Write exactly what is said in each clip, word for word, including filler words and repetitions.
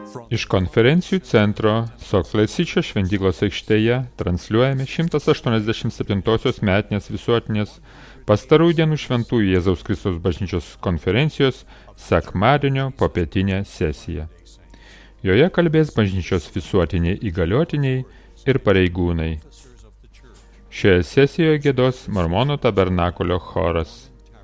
Iš konferencijų centro Soklesičio šventyklos aikštėje transliuojame šimtas aštuoniasdešimt septintosios metinės visuotinės pastarųjų dienų šventųjų Jėzaus Kristaus bažnyčios konferencijos sekmadienio popietinė sesija. Joje kalbės bažnyčios visuotiniai įgaliotiniai ir pareigūnai. Šioje sesijoje giedos Mormonų tabernakulio choras.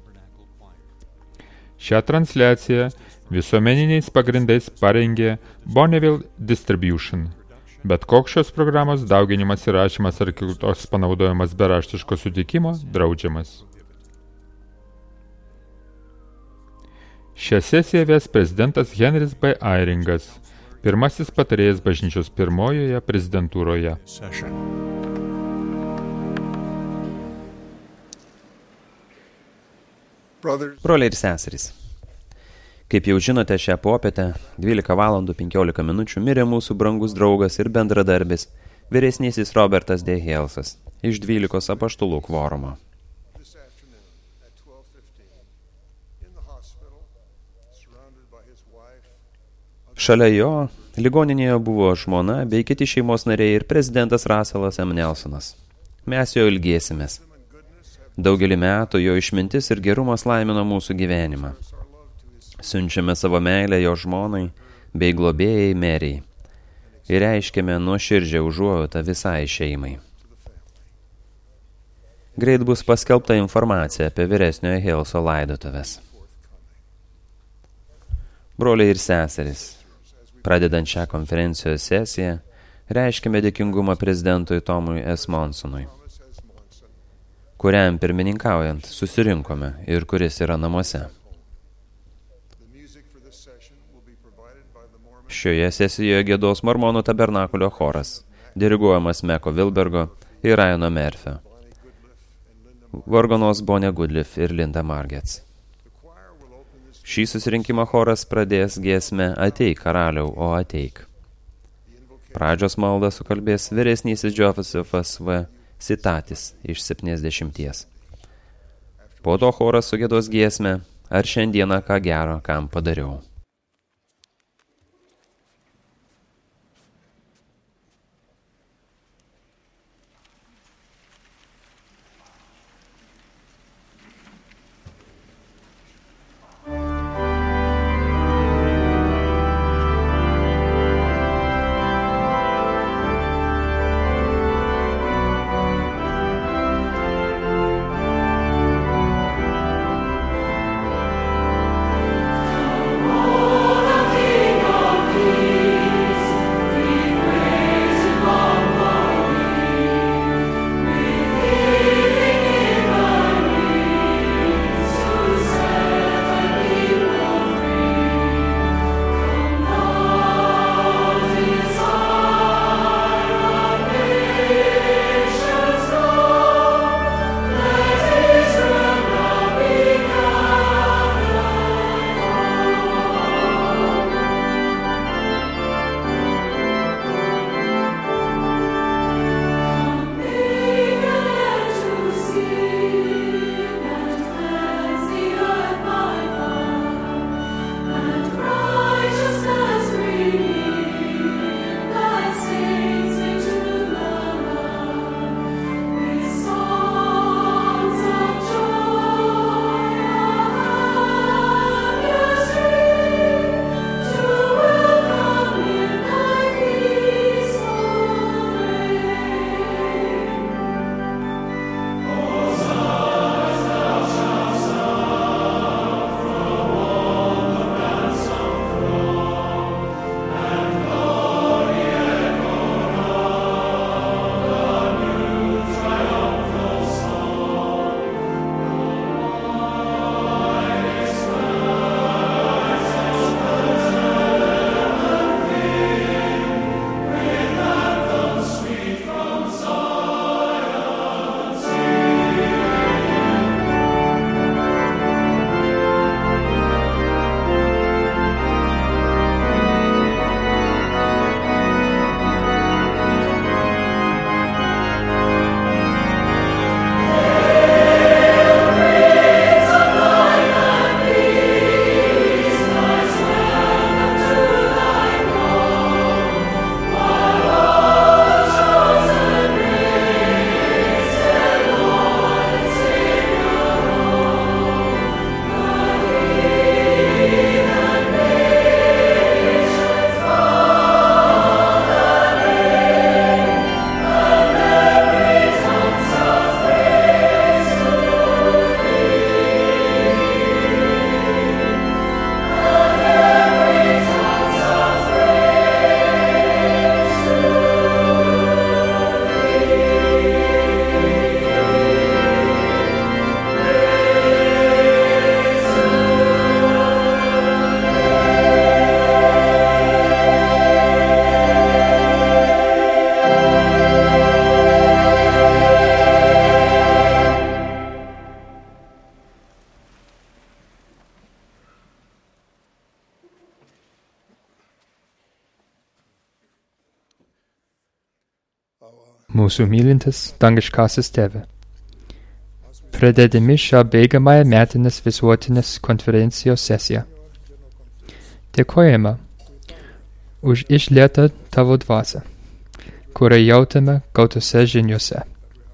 Šią transliaciją visuomeniniais pagrindais parengė Bonneville Distribution. Bet koks šios programos dauginimas, įrašymas ar kitos panaudojimas be raštiško sutikimo draudžiamas. Šią sesiją ves prezidentas Henris B. Eyringas, pirmasis patarėjas bažnyčios pirmojoje prezidentūroje. Broliai ir seserys, kaip jau žinote, šią popietę dvylika valandų penkiolika minučių mirė mūsų brangus draugas ir bendradarbis, vyresnysis Robertas D. Halesas iš dvylikos apaštalų kvorumo. Šalia jo ligoninėje buvo žmona bei kiti šeimos nariai ir prezidentas Russellas M. Nelsonas. Mes jo ilgėsimės. Daugelį metų jo išmintis ir gerumas laimino mūsų gyvenimą. Siunčiame savo meilę jo žmonai bei globėjai Merijai ir reiškiame nuoširdžią užuojautą visai šeimai. Greit bus paskelbta informacija apie vyresniojo Haleso laidotuves. Broliai ir seserys, pradedant šią konferencijos sesiją, reiškiame dėkingumą prezidentui Tomui S. Monsonui, kuriam pirmininkaujant susirinkome ir kuris yra namuose. Šioje sesijoje giedos Mormonų tabernakulio choras, diriguojamas Meko Wilbergo ir Ryano Murphio. Vargonos Bonnie Goodliff ir Linda Margetts. Šį susirinkimą choras pradės giesmę Ateik, karaliau, o ateik. Pradžios maldą sukalbės vyresnysis Josephas V. Sitatis iš septyniasdešimties. Po to choras sugiedos giesmę Ar šiandieną ką gero, kam padariau. Oh Mūsų mylintis dangiškasis Tėve. Pradėdami šią baigiamąją metinės visuotinės konferencijos sesiją. Dėkojame už išlietą tavo dvasią, kurią jautėme gautose žiniuose.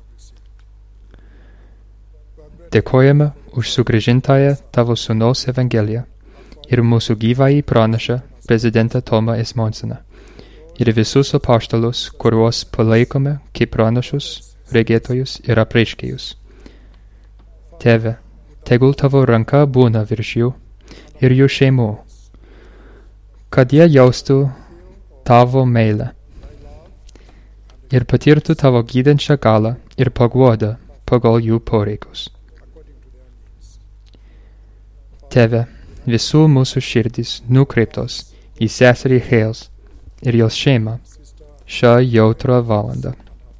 Dėkojame už sugrįžintąją tavo sūnaus evangeliją ir mūsų gyvąjį pranašą prezidentą Tomą Esmonsoną ir visus apaštalus, kuriuos palaikome kaip pranašus, regėtojus ir apreiškėjus. Tėve, tegul tavo ranka būna virš jų ir jų šeimų, kad jie jaustų tavo meilę ir patirtų tavo gydančią galą ir paguodą pagal jų poreikius. Tėve, visų mūsų širdys nukreiptos į seserį Hales ir jos šeimą šią jautrą valandą.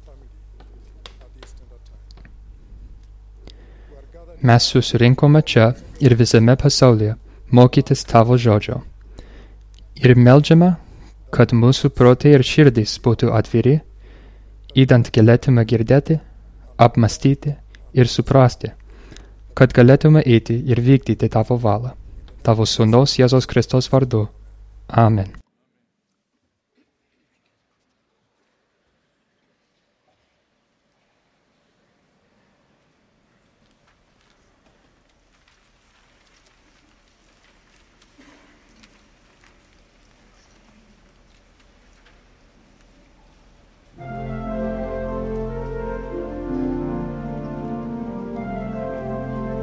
Mes susirinkome čia ir visame pasaulyje mokytis tavo žodžio ir meldžiame, kad mūsų protai ir širdys būtų atviri, idant galėtume girdėti, apmastyti ir suprasti, kad galėtume eiti ir vykdyti tavo valią, tavo sūnaus Jėzaus Kristaus vardu. Amen.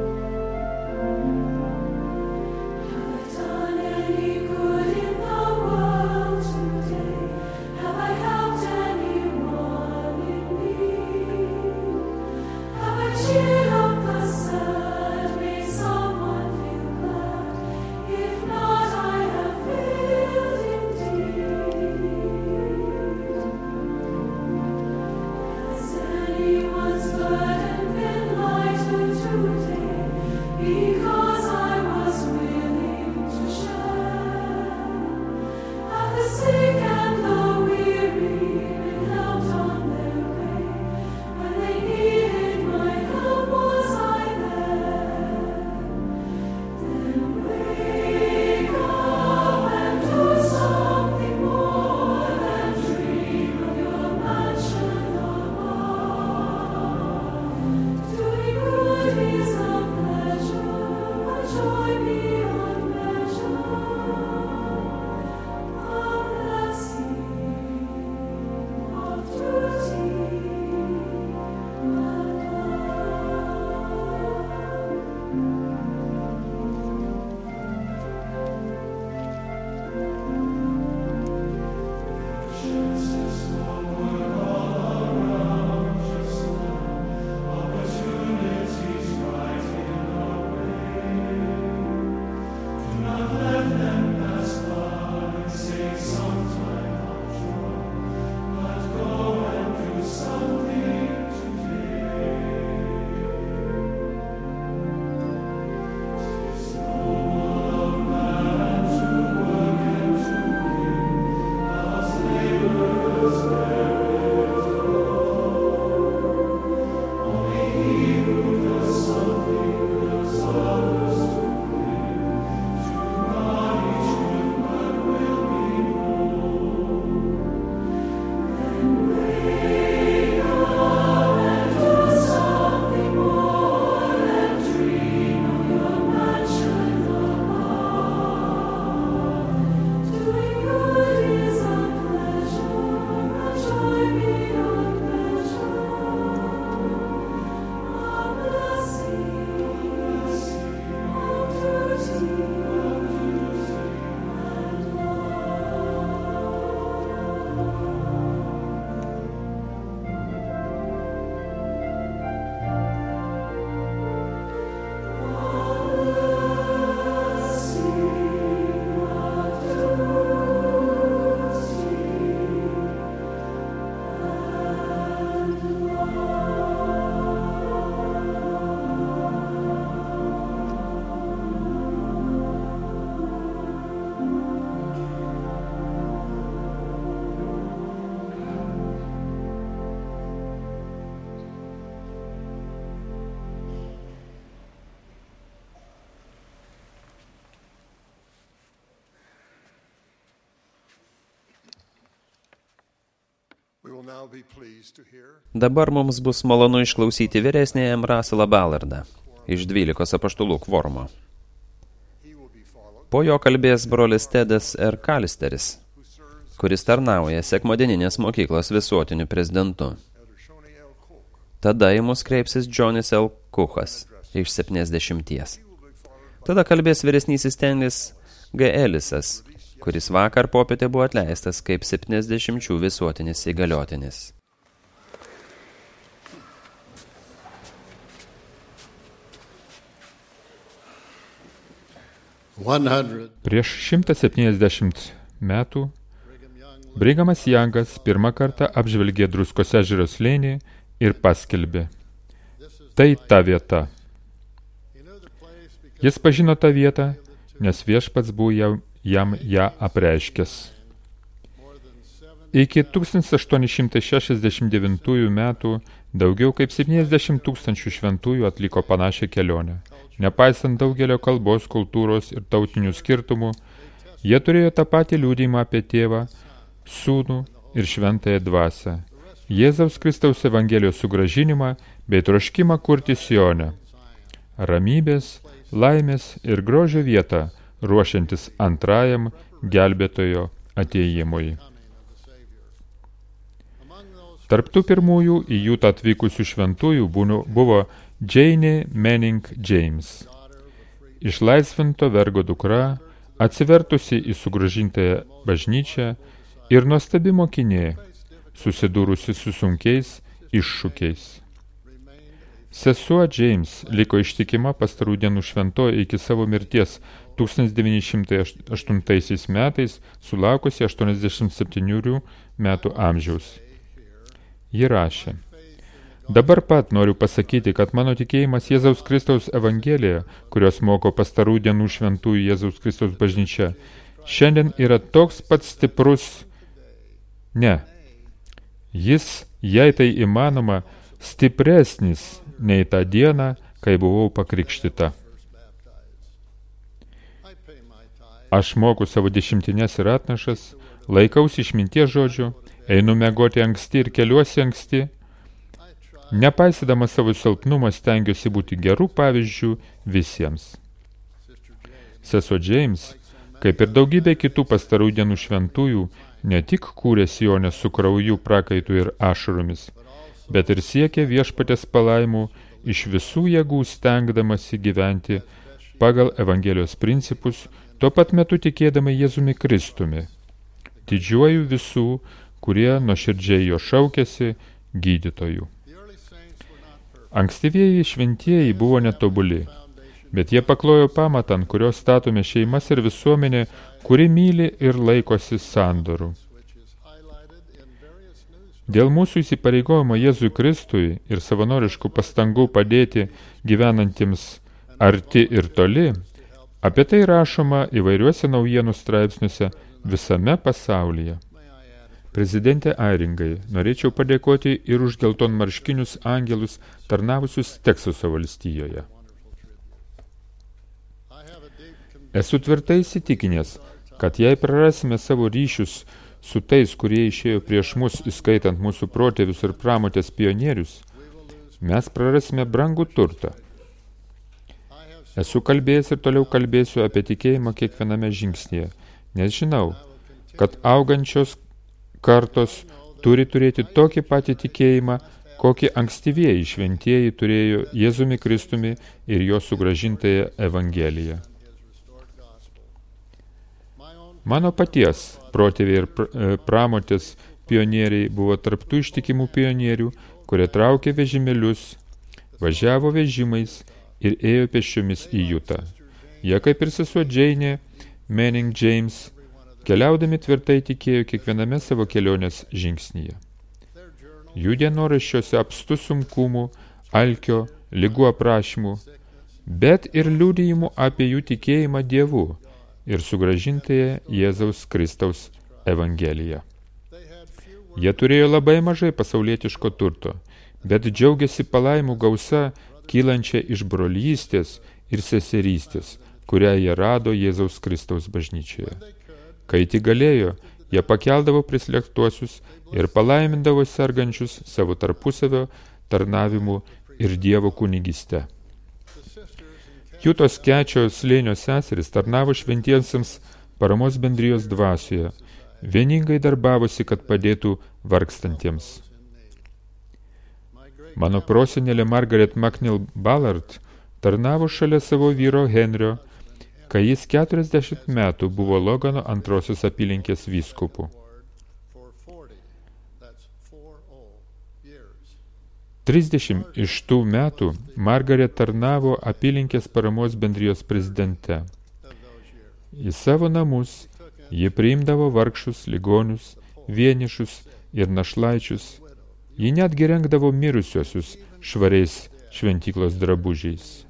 Good in the world. Dabar mums bus malonu išklausyti vyresnėjam Russellą Ballardą iš dvylikos apaštalų kvorumo. Po jo kalbės brolis Tedas R. Kalisteris, kuris tarnauja sekmadieninės mokyklos visuotiniu prezidentu. Tada į mus kreipsis Johnny's L. Kuchas iš septyniasdešimties. Tada kalbės vyresnysis Stanlis G. Ellisas, kuris vakar popietę buvo atleistas kaip septyniasdešimčių visuotinis įgaliotinis. Prieš šimtą septyniasdešimt metų Brigamas Jangas pirmą kartą apžvelgė Druskos ežero slėnį ir paskelbė: tai ta vieta. Jis pažino tą vietą, nes viešpats buvo jam ją apreiškęs. Iki tūkstantis aštuoni šimtai šešiasdešimt devintųjų metų daugiau kaip septyniasdešimt tūkstančių šventųjų atliko panašią kelionę. Nepaisant daugelio kalbos, kultūros ir tautinių skirtumų, jie turėjo tą patį liudijimą apie tėvą, sūnų ir šventąją dvasią, Jėzaus Kristaus Evangelijos sugrąžinimą bei troškimą kurti Sione, ramybės, laimės ir grožio vietą, ruošiantis antrajam gelbėtojo atėjimui. Tarp tų pirmųjų į Jutą atvykusių šventųjų buvo Jane Manning James, išlaisvinto vergo dukra, atsivertusi į sugrąžintąją bažnyčią ir nuostabi mokinė, susidūrusi su sunkiais iššūkiais. Sesuo James liko ištikima pastarų dienų šventoji iki savo mirties tūkstantis devyni šimtai aštuntaisiais metais, sulaukusi aštuoniasdešimt septynių metų amžiaus. Ji rašė: dabar pat noriu pasakyti, kad mano tikėjimas Jėzaus Kristaus Evangelija, kurios moko pastarų dienų šventųjų Jėzaus Kristaus bažnyčia, šiandien yra toks pat stiprus. Ne, jis, jei tai įmanoma, stipresnis nei tą dieną, kai buvau pakrikštyta. Aš moku savo dešimtines ir atnašas, laikausi išminties žodžių, einu miegoti anksti ir keliuosi anksti. Nepaisydamas savo silpnumo stengiuosi būti gerų pavyzdžių visiems. Sesuo James, kaip ir daugybė kitų pastarų dienų šventųjų, ne tik kūrė Sione su krauju, prakaitu ir ašaromis, bet ir siekė viešpatės palaimų iš visų jėgų stengdamasi gyventi pagal Evangelijos principus, tuo pat metu tikėdama Jėzumi Kristumi, didžiuoju visų, kurie nuoširdžiai jo šaukėsi, gydytojų. Ankstyvieji šventieji buvo netobuli, bet jie paklojo pamatą, ant kurio statome šeimas ir visuomenė, kuri myli ir laikosi sandorų. Dėl mūsų įsipareigojimo Jėzui Kristui ir savanoriškų pastangų padėti gyvenantiems arti ir toli, apie tai rašoma įvairiuose naujienų straipsniuose visame pasaulyje. Prezidentė Airingai, norėčiau padėkoti ir už geltonmarškinius angelus tarnavusius Teksaso valstijoje. Esu tvirtai įsitikinęs, kad jei prarasime savo ryšius su tais, kurie išėjo prieš mus, įskaitant mūsų protėvius ir pramotės pionierius, mes prarasime brangų turtą. Esu kalbėjęs ir toliau kalbėsiu apie tikėjimą kiekviename žingsnėje, nes žinau, kad augančios kartos turi turėti tokį patį tikėjimą, kokį ankstyvieji šventieji turėjo Jėzumi Kristumi ir jo sugrąžintąją Evangeliją. Mano paties protėviai ir pramotės pionieriai buvo tarptų ištikimų pionierių, kurie traukė vežimėlius, važiavo vežimais ir ėjo pėsčiomis į Jutą. Jie, kaip ir sesuo Jane Manning James, keliaudami tvirtai tikėjo kiekviename savo kelionės žingsnyje. Jų dienoraščiuose apstu sunkumų, alkio, ligų aprašymų, bet ir liudijimų apie jų tikėjimą Dievu ir sugrąžintąją Jėzaus Kristaus Evangeliją. Jie turėjo labai mažai pasaulietiško turto, bet džiaugiasi palaimų gausa kylančia iš brolystės ir seserystės, kurią jie rado Jėzaus Kristaus bažnyčioje. Kai tik galėjo, Jie pakeldavo prislėgtuosius ir palaimindavo sergančius savo tarpusavio tarnavimu ir Dievo kunigiste. Jutos Kečio slėnio seseris tarnavo šventiesiems paramos bendrijos dvasioje, vieningai darbavosi, kad padėtų vargstantiems. Mano prosenelė Margaret McNeil Ballard tarnavo šalia savo vyro Henrio, kai jis keturiasdešimt metų buvo Logano antrosios apylinkės vyskupu. trisdešimt iš tų metų Margaret tarnavo apylinkės paramos bendrijos prezidente. Į savo namus ji priimdavo vargšus, ligonius, vienišus ir našlaičius. Ji netgi rengdavo mirusiosius švariais šventyklos drabužiais.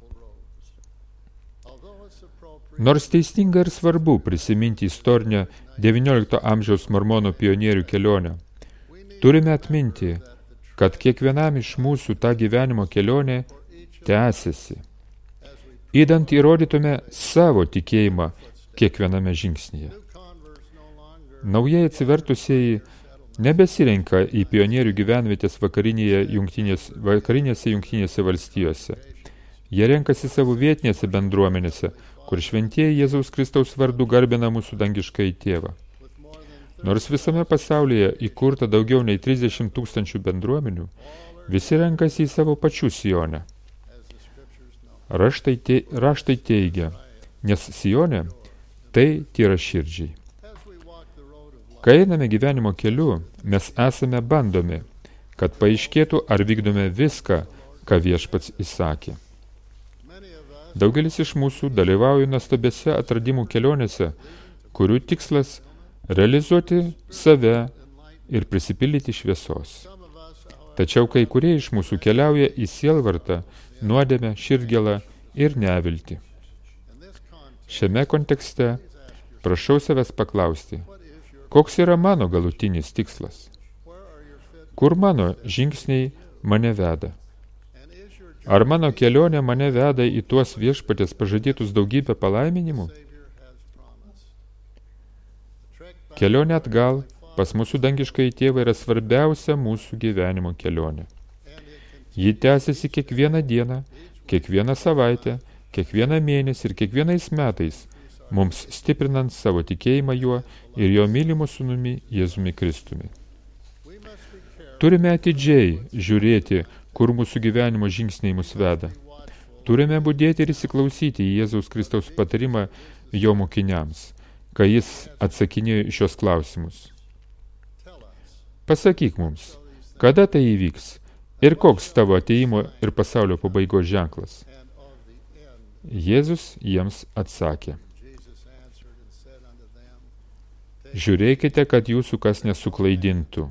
Nors teisinga ir svarbu prisiminti istorinę devyniolikto amžiaus mormonų pionierių kelionę, turime atminti, kad kiekvienam iš mūsų ta gyvenimo kelionė tęsiasi, idant įrodytume savo tikėjimą kiekviename žingsnyje. Naujai atsivertusieji nebesirenka į pionierių gyvenvietės vakarinėje jungtinės, vakarinėse jungtinėse valstijose. Jie renkasi savo vietinėse bendruomenėse, kur šventieji Jėzaus Kristaus vardu garbina mūsų dangiškąjį tėvą. Nors visame pasaulyje įkurta daugiau nei trisdešimt tūkstančių bendruomenių, visi renkasi į savo pačių Sionę. Raštai, te, raštai teigia, nes Sionė tai tyraširdžiai. Kai einame gyvenimo keliu, mes esame bandomi, kad paaiškėtų, ar vykdome viską, ką Viešpats įsakė. Daugelis iš mūsų dalyvauja nuostabiose atradimų kelionėse, kurių tikslas realizuoti save ir prisipildyti šviesos. Tačiau kai kurie iš mūsų keliauja į sielvartą, nuodėmę, širdgėlą ir neviltį. Šiame kontekste prašau savęs paklausti, koks yra mano galutinis tikslas? Kur mano žingsniai mane veda? Ar mano kelionė mane veda į tuos Viešpaties pažadėtus daugybę palaiminimų? Kelionė atgal pas mūsų dangiškąjį tėvą yra svarbiausia mūsų gyvenimo kelionė. Ji tęsiasi kiekvieną dieną, kiekvieną savaitę, kiekvieną mėnesį ir kiekvienais metais, mums stiprinant savo tikėjimą juo ir jo mylimu sūnumi Jėzumi Kristumi. Turime atidžiai žiūrėti, kur mūsų gyvenimo žingsniai mus veda. Turime budėti ir įsiklausyti į Jėzaus Kristaus patarimą jo mokiniams, kai jis atsakinėjo į šios klausimus. Pasakyk mums, kada tai įvyks ir koks tavo atėjimo ir pasaulio pabaigos ženklas? Jėzus jiems atsakė. Žiūrėkite, kad jūsų kas nesuklaidintų.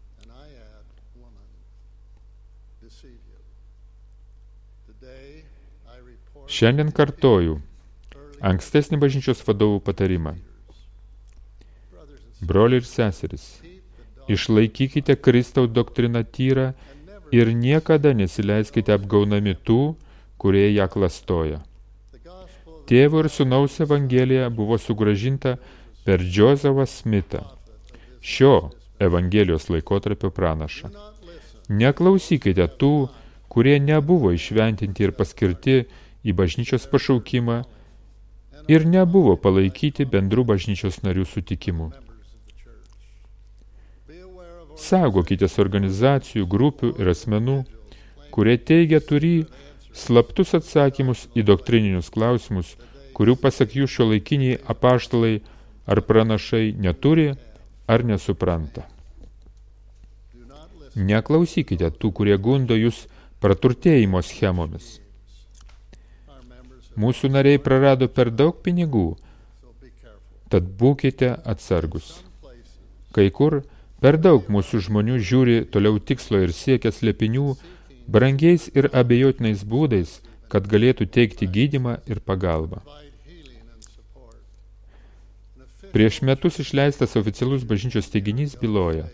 Šiandien kartoju ankstesnį bažnyčios vadovų patarimą. Broliai ir seseris, išlaikykite Kristaus doktriną tyrą ir niekada nesileiskite apgaunami tų, kurie ją klastoja. Tėvo ir sūnaus evangelija buvo sugrąžinta per Džozefą Smitą, šio evangelijos laikotarpio pranašą. Neklausykite tų, kurie nebuvo išventinti ir paskirti į bažnyčios pašaukimą ir nebuvo palaikyti bendrų bažnyčios narių sutikimų. Saugokitės organizacijų, grupių ir asmenų, kurie teigia turį slaptus atsakymus į doktrininius klausimus, kurių pasak jų šiuolaikiniai apaštalai ar pranašai neturi ar nesupranta. Neklausykite tų, kurie gundo jūs praturtėjimo schemomis. Mūsų nariai prarado per daug pinigų, tad būkite atsargus. Kai kur per daug mūsų žmonių žiūri toliau tikslo ir siekia slėpinių, brangiais ir abejotinais būdais, kad galėtų teikti gydymą ir pagalbą. Prieš metus išleistas oficialus bažnyčios teiginys byloja.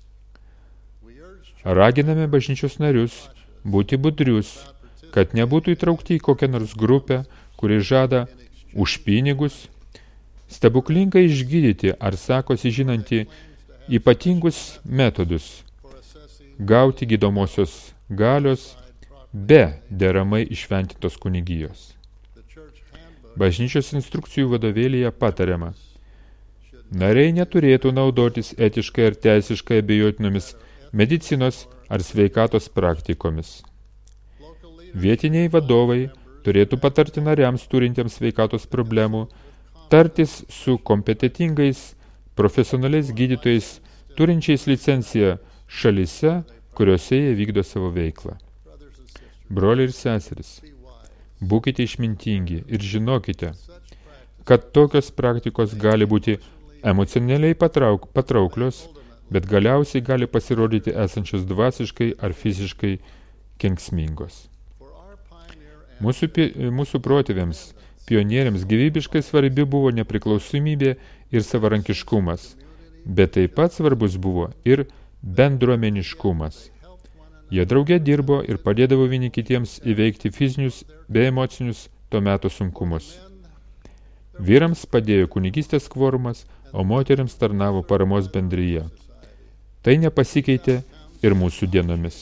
Raginame bažnyčios narius būti budrius, kad nebūtų įtraukti į kokią nors grupę, kuri žada už pinigus stebuklingai išgydyti ar sakosi žinanti ypatingus metodus gauti gydomosios galios be deramai išventintos kunigijos. Bažnyčios instrukcijų vadovėlyje patariama: nariai neturėtų naudotis etiškai ar teisiškai abejotinomis medicinos ar sveikatos praktikomis. Vietiniai vadovai turėtų patarti nariams turintiems sveikatos problemų tartis su kompetitingais profesionaliais gydytojais turinčiais licenciją šalyse, kuriuose jie vykdo savo veiklą. Broliai ir seserys, būkite išmintingi ir žinokite, kad tokios praktikos gali būti emocionaliai patrauk, patrauklios, bet galiausiai gali pasirodyti esančios dvasiškai ar fiziškai kenksmingos. Mūsų, mūsų protėviams, pionieriams gyvybiškai svarbi buvo nepriklausomybė ir savarankiškumas, bet taip pat svarbus buvo ir bendruomeniškumas. Jie drauge dirbo ir padėdavo vieni kitiems įveikti fizinius bei emocinius to meto sunkumus. Vyrams padėjo kunigystės kvorumas, o moteriams tarnavo paramos bendryje. Tai nepasikeitė ir mūsų dienomis.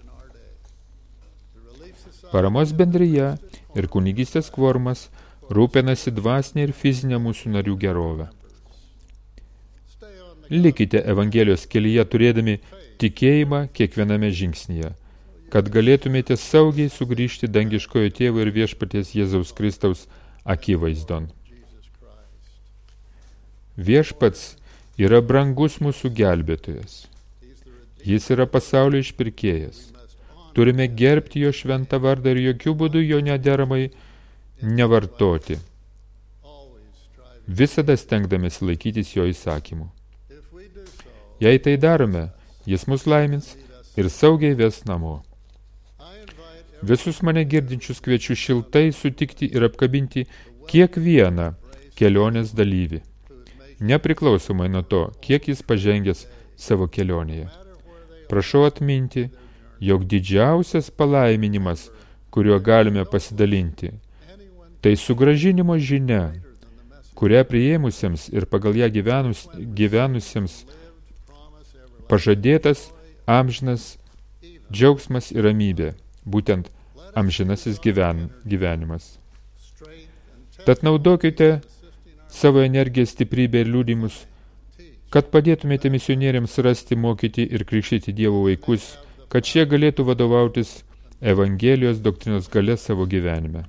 Paramos bendryje ir kunigystės kvorumas rūpinasi dvasinė ir fizinė mūsų narių gerovę. Likite Evangelijos kelyje turėdami tikėjimą kiekviename žingsnyje, kad galėtumėte saugiai sugrįžti dangiškojo Tėvo ir Viešpaties Jėzaus Kristaus akivaizdon. Viešpats yra brangus mūsų gelbėtojas. Jis yra pasaulio išpirkėjas. Turime gerbti jo šventą vardą ir jokių būdų jo nederamai nevartoti, visada stengdamėsi laikytis jo įsakymų. Jei tai darome, jis mus laimins ir saugiai ves namo. Visus mane girdinčius kviečiu šiltai sutikti ir apkabinti kiekvieną kelionės dalyvį, nepriklausomai nuo to, kiek jis pažengęs savo kelionėje. Prašau atminti, jog didžiausias palaiminimas, kuriuo galime pasidalinti, tai sugrąžinimo žinia, kurią priėmusiems ir pagal ją gyvenus, gyvenusiems pažadėtas amžinas džiaugsmas ir ramybė, būtent amžinasis gyven, gyvenimas. Tad naudokite savo energiją, stiprybę ir liudimus, kad padėtumėte misionieriams rasti, mokyti ir krikštyti Dievo vaikus, kad šie galėtų vadovautis Evangelijos doktrinos galia savo gyvenime.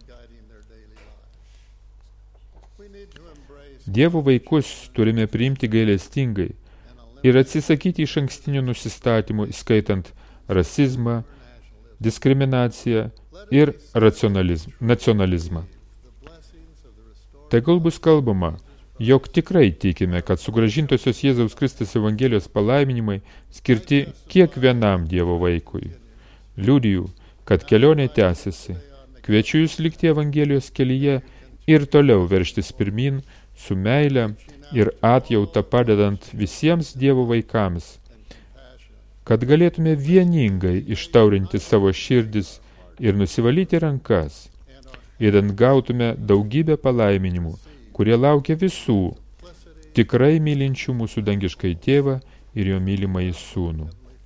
Dievo vaikus turime priimti gailestingai ir atsisakyti iš ankstinio nusistatymų, įskaitant rasizmą, diskriminaciją ir nacionalizmą. Tegul bus kalbama, jog tikrai tikime, kad sugrąžintosios Jėzaus Kristus Evangelijos palaiminimai skirti kiekvienam Dievo vaikui. Liudiju, kad kelionė tęsiasi. Kviečiu jūs likti Evangelijos kelyje ir toliau verštis pirmin su meile ir atjauta padedant visiems Dievo vaikams, kad galėtume vieningai ištaurinti savo širdis ir nusivalyti rankas, idant gautume daugybę palaiminimų, kurie laukia visų, tikrai mylinčių mūsų dangiškai Tėvą ir jo mylimąjį Sūnų.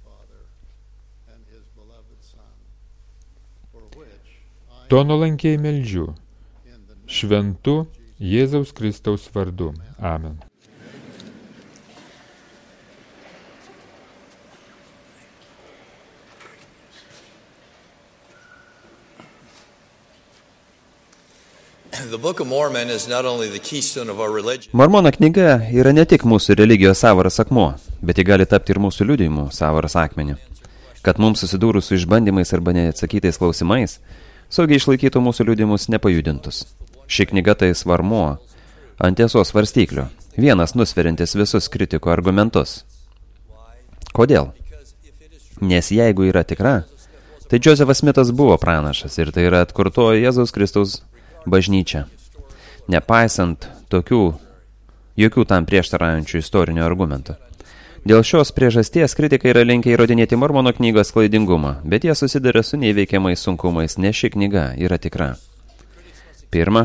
To nuolankiai meldžiu, šventu Jėzaus Kristaus vardu. Amen. Mormono knyga yra ne tik mūsų religijos sąvaras akmuo, bet ji gali tapti ir mūsų liudijimų sąvaras akmeniu, kad mums susidūrus su išbandymais arba neatsakytais klausimais, saugiai išlaikytų mūsų liudijimus nepajudintus. Ši knyga tai svarmuo ant tiesos svarstyklio, vienas nusveriantis visus kritiko argumentus. Kodėl? Nes jeigu yra tikra, tai Džozefas Smitas buvo pranašas ir tai yra atkurtoji Jėzaus Kristaus bažnyčia, nepaisant tokių, jokių tam prieštaraujančių istorinių argumentų. Dėl šios priežasties kritikai yra linkę įrodinėti Mormono knygos klaidingumą, bet jie susiduria su neįveikiamais sunkumais, nes ši knyga yra tikra. Pirma,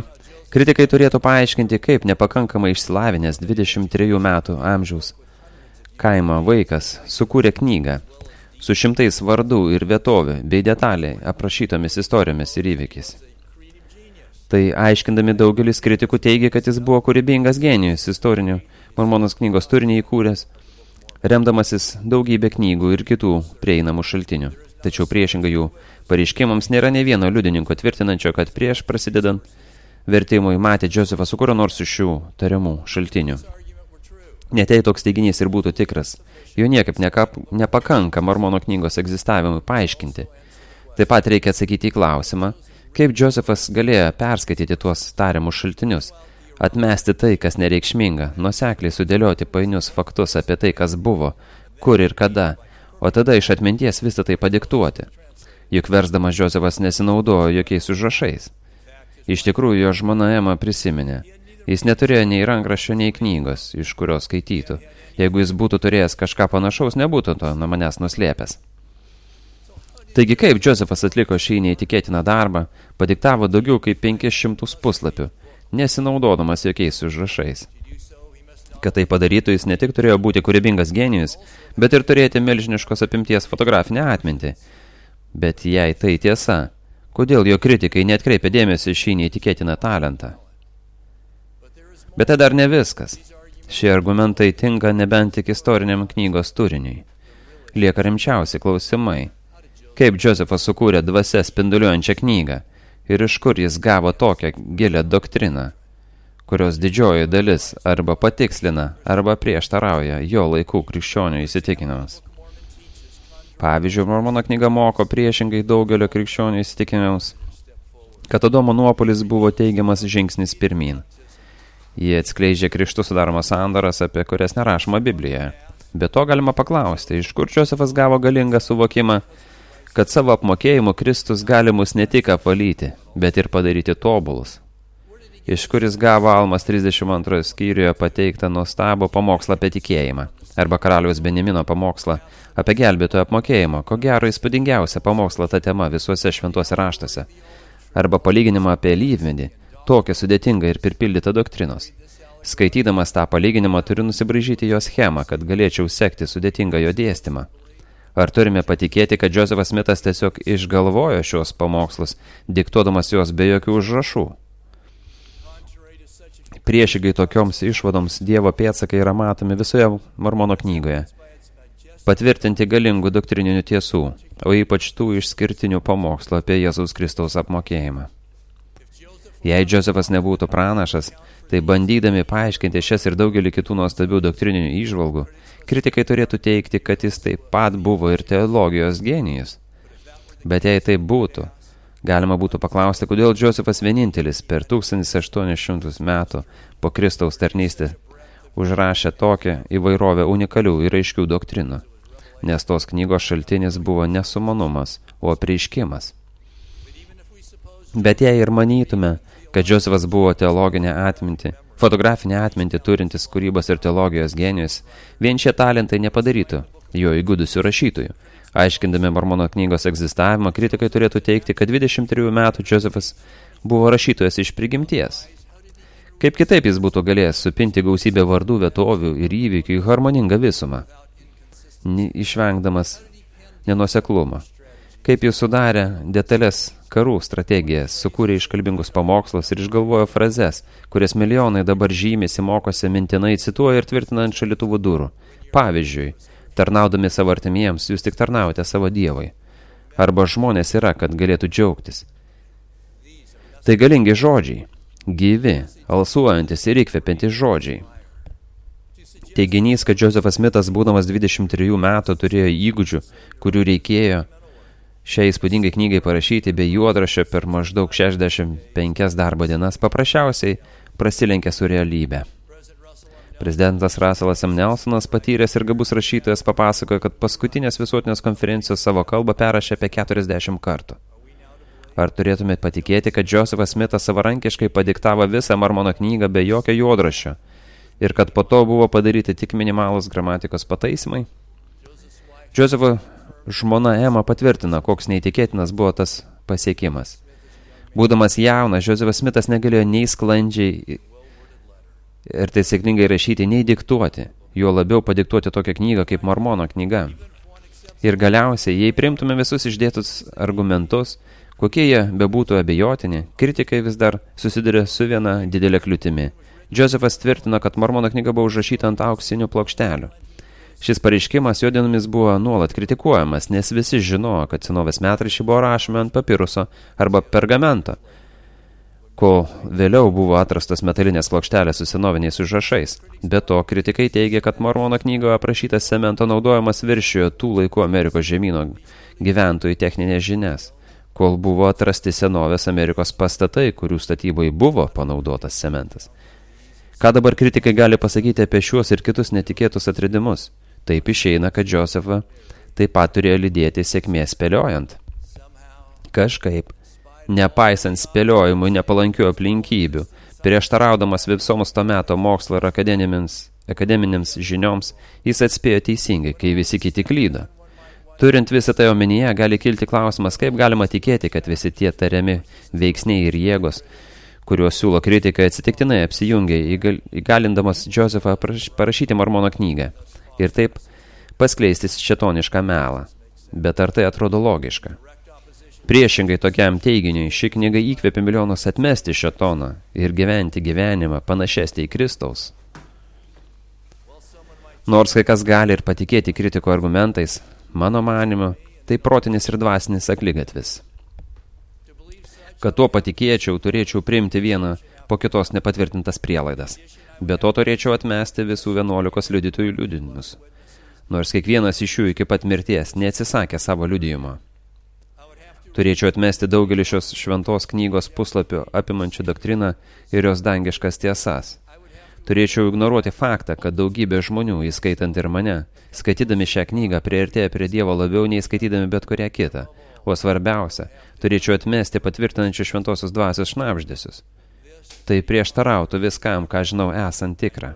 Kritikai turėtų paaiškinti, kaip nepakankamai išsilavinęs dvidešimt trejų metų amžiaus kaimo vaikas sukūrė knygą su šimtais vardų ir vietovių bei detaliai aprašytomis istorijomis ir įvykiais. Tai aiškindami daugelis kritikų teigia, kad jis buvo kūrybingas genijus istorinių Mormonos knygos turinį įkūręs, remdamasis daugybę knygų ir kitų prieinamų šaltinių. Tačiau priešingai jų pareiškimams nėra ne vieno liudininko tvirtinančio, kad prieš prasidedant vertimui matė Džozefą su kurio nors iš šių tariamų šaltinių. Net jei toks teiginys ir būtų tikras, jo niekaip nekap, nepakanka Mormono knygos egzistavimui paaiškinti. Taip pat reikia atsakyti į klausimą, kaip Džozefas galėjo perskaityti tuos tariamus šaltinius, atmesti tai, kas nereikšminga, nuosekliai sudėlioti painius faktus apie tai, kas buvo, kur ir kada, o tada iš atminties visą tai padiktuoti. Juk versdamas Džozefas nesinaudojo jokiais užrašais. Iš tikrųjų, jo žmona Ema prisiminė. Jis neturėjo nei rankraščio, nei knygos, iš kurios skaitytų. Jeigu jis būtų turėjęs kažką panašaus, nebūtų to nuo manęs nuslėpęs. Taigi kaip Džozefas atliko šį neįtikėtiną darbą, padiktavo daugiau kaip penkis šimtus puslapių, nesinaudodamas jokiais užrašais. Kad tai padarytų, jis ne tik turėjo būti kūrybingas genijus, bet ir turėti milžiniškos apimties fotografinę atmintį. Bet jei tai tiesa, kodėl jo kritikai neatkreipia dėmesį šį neįtikėtiną talentą? Bet tai dar ne viskas. Šie argumentai tinka nebent tik istoriniam knygos turiniui. Lieka rimčiausi klausimai. Kaip Džozefas sukūrė dvasia spinduliuojančią knygą ir iš kur jis gavo tokią gilią doktriną, kurios didžioji dalis arba patikslina, arba prieštarauja jo laikų krikščionių įsitikinimus. Pavyzdžiui, Mormono knyga moko priešingai daugelio krikščionių įsitikinimus, kad Adomo nuopuolis buvo teigiamas žingsnis pirmyn. Jie atskleidžia Krikštų sudaromas sandoras, apie kurias nerašoma Biblijoje. Be to galima paklausti, iš kur Džozefas gavo galingą suvokimą, kad savo apmokėjimu Kristus gali mus ne tik apvalyti, bet ir padaryti tobulus. Iš kur jis gavo Almas trisdešimt antrojo skyriuje pateiktą nuostabų pamokslą apie tikėjimą, arba karaliaus Benjamino pamokslą apie gelbėtojo apmokėjimą, ko gero įspūdingiausia pamoksla ta tema visuose šventuose raštuose, arba palyginimą apie alyvmedį, tokia sudėtinga ir pripildyta doktrinos. Skaitydamas tą palyginimą turiu nusibraižyti jo schemą, kad galėčiau sekti sudėtingą jo dėstymą. Ar turime patikėti, kad Džozefas Smitas tiesiog išgalvojo šios pamokslus, diktuodamas juos be jokių užrašų? Priešingai tokioms išvadoms Dievo pėdsakai yra matomi visoje Mormono knygoje. Patvirtinti galingų doktrininių tiesų, o ypač tų išskirtinių pamokslų apie Jėzaus Kristaus apmokėjimą. Jei Džozefas nebūtų pranašas, tai bandydami paaiškinti šias ir daugelį kitų nuostabių doktrininių įžvalgų, kritikai turėtų teikti, kad jis taip pat buvo ir teologijos genijus. Bet jei tai būtų, galima būtų paklausti, kodėl Džozefas vienintelis per tūkstantis aštuonis šimtus metų po Kristaus tarnystę užrašė tokią įvairovę unikalių ir aiškių doktrinų, nes tos knygos šaltinis buvo nesumanumas, o apreiškimas. Bet jei ir manytume, kad Džozefas buvo teologinė atmintį, fotografinė atmintį turintis kūrybos ir teologijos genijus, vien šie talentai nepadarytų jo įgudusių rašytojų. Aiškindami Mormono knygos egzistavimą, kritikai turėtų teikti, kad dvidešimt trejų metų Džozefas buvo rašytojas iš prigimties. Kaip kitaip jis būtų galėjęs supinti gausybę vardų, vietovių ir įvykių į harmoningą visumą, išvengdamas nenuoseklumą. Kaip jis sudarė detalės karų strategijas, sukūrė iškalbingus pamokslus ir išgalvojo frazes, kurias milijonai dabar žymėsi, mokosi mintinai, cituoja ir tvirtina ant šalituvų durų. Pavyzdžiui, tarnaudami savo artimiems, jūs tik tarnaujate savo Dievui. Arba žmonės yra, kad galėtų džiaugtis. Tai galingi žodžiai, gyvi, alsuojantis ir įkvepiantis žodžiai. Teiginys, kad Džozefas Smitas, būdamas dvidešimt trejų metų, turėjo įgūdžių, kurių reikėjo šią įspūdingai knygai parašyti be juodraščio per maždaug šešiasdešimt penkias darbo dienas, paprasčiausiai prasilenkia su realybė. Prezidentas Russellas M. Nelsonas, patyręs ir gabus rašytojas, papasakojo, kad paskutinės visuotinės konferencijos savo kalbą perrašė apie keturiasdešimt kartų. Ar turėtumėt patikėti, kad Džozefas Smitas savarankiškai padiktavo visą Mormono knygą be jokio juodraščio ir kad po to buvo padaryti tik minimalūs gramatikos pataisymai? Džozefo žmona Ema patvirtina, koks neįtikėtinas buvo tas pasiekimas. Būdamas jaunas, Joseph Smithas negalėjo nei sklandžiai ir tai sėkmingai rašyti, nei diktuoti, juo labiau padiktuoti tokią knygą kaip Mormono knyga. Ir galiausiai, jei priimtume visus išdėtus argumentus, kokie jie bebūtų abejotini, kritikai vis dar susiduria su viena didelė kliūtimi. Josephas tvirtino, kad Mormono knyga buvo užrašyta ant auksinių plokštelių. Šis pareiškimas jo dienomis buvo nuolat kritikuojamas, nes visi žinojo, kad senovės metraščiai buvo rašomi ant papiruso arba pergamento, kol vėliau buvo atrastos metalinės plokštelės su senoviniais užrašais. Be to, kritikai teigia, kad Mormono knygoje aprašytas cemento naudojimas viršijo tų laikų Amerikos žemyno gyventojų techninės žinias, kol buvo atrasti senovės Amerikos pastatai, kurių statybai buvo panaudotas cementas. Ką dabar kritikai gali pasakyti apie šiuos ir kitus netikėtus atradimus? Taip išeina, kad Josephą taip pat turėjo lydėti sėkmė spėliojant. Kažkaip, nepaisant spėliojimų nepalankių aplinkybių, prieštaraudamas visoms to meto mokslo ir akademinėms, akademinėms žinioms, jis atspėjo teisingai, kai visi kiti klydo. Turint visą tai omenyje, gali kilti klausimas, kaip galima tikėti, kad visi tie tariami veiksniai ir jėgos, kuriuos siūlo kritikai, atsitiktinai apsijungė, įgalindamas Josephą parašyti Mormono knygą ir taip paskleisti šėtonišką melą. Bet ar tai atrodo logiška? Priešingai tokiam teiginiui, ši knyga įkvėpė milijonus atmesti šėtoną ir gyventi gyvenimą panašesti į Kristaus. Nors kai kas gali ir patikėti kritiko argumentais, mano manymu, tai protinis ir dvasinis akligatvis. Kad tuo patikėčiau, turėčiau priimti vieną po kitos nepatvirtintas prielaidas. Be to turėčiau atmesti visų vienuolikos liudytojų liudinimus, nors kiekvienas iš jų iki pat mirties neatsisakė savo liudijimo. Turėčiau atmesti daugelį šios šventos knygos puslapių apimančių doktriną ir jos dangiškas tiesas. Turėčiau ignoruoti faktą, kad daugybė žmonių, įskaitant ir mane, skaitydami šią knygą priartėja prie Dievo labiau nei skaitydami bet kurią kitą. O svarbiausia, turėčiau atmesti patvirtinančių šventosios dvasios šnabždesius. Tai prieštarautų viskam, ką žinau esant tikrą.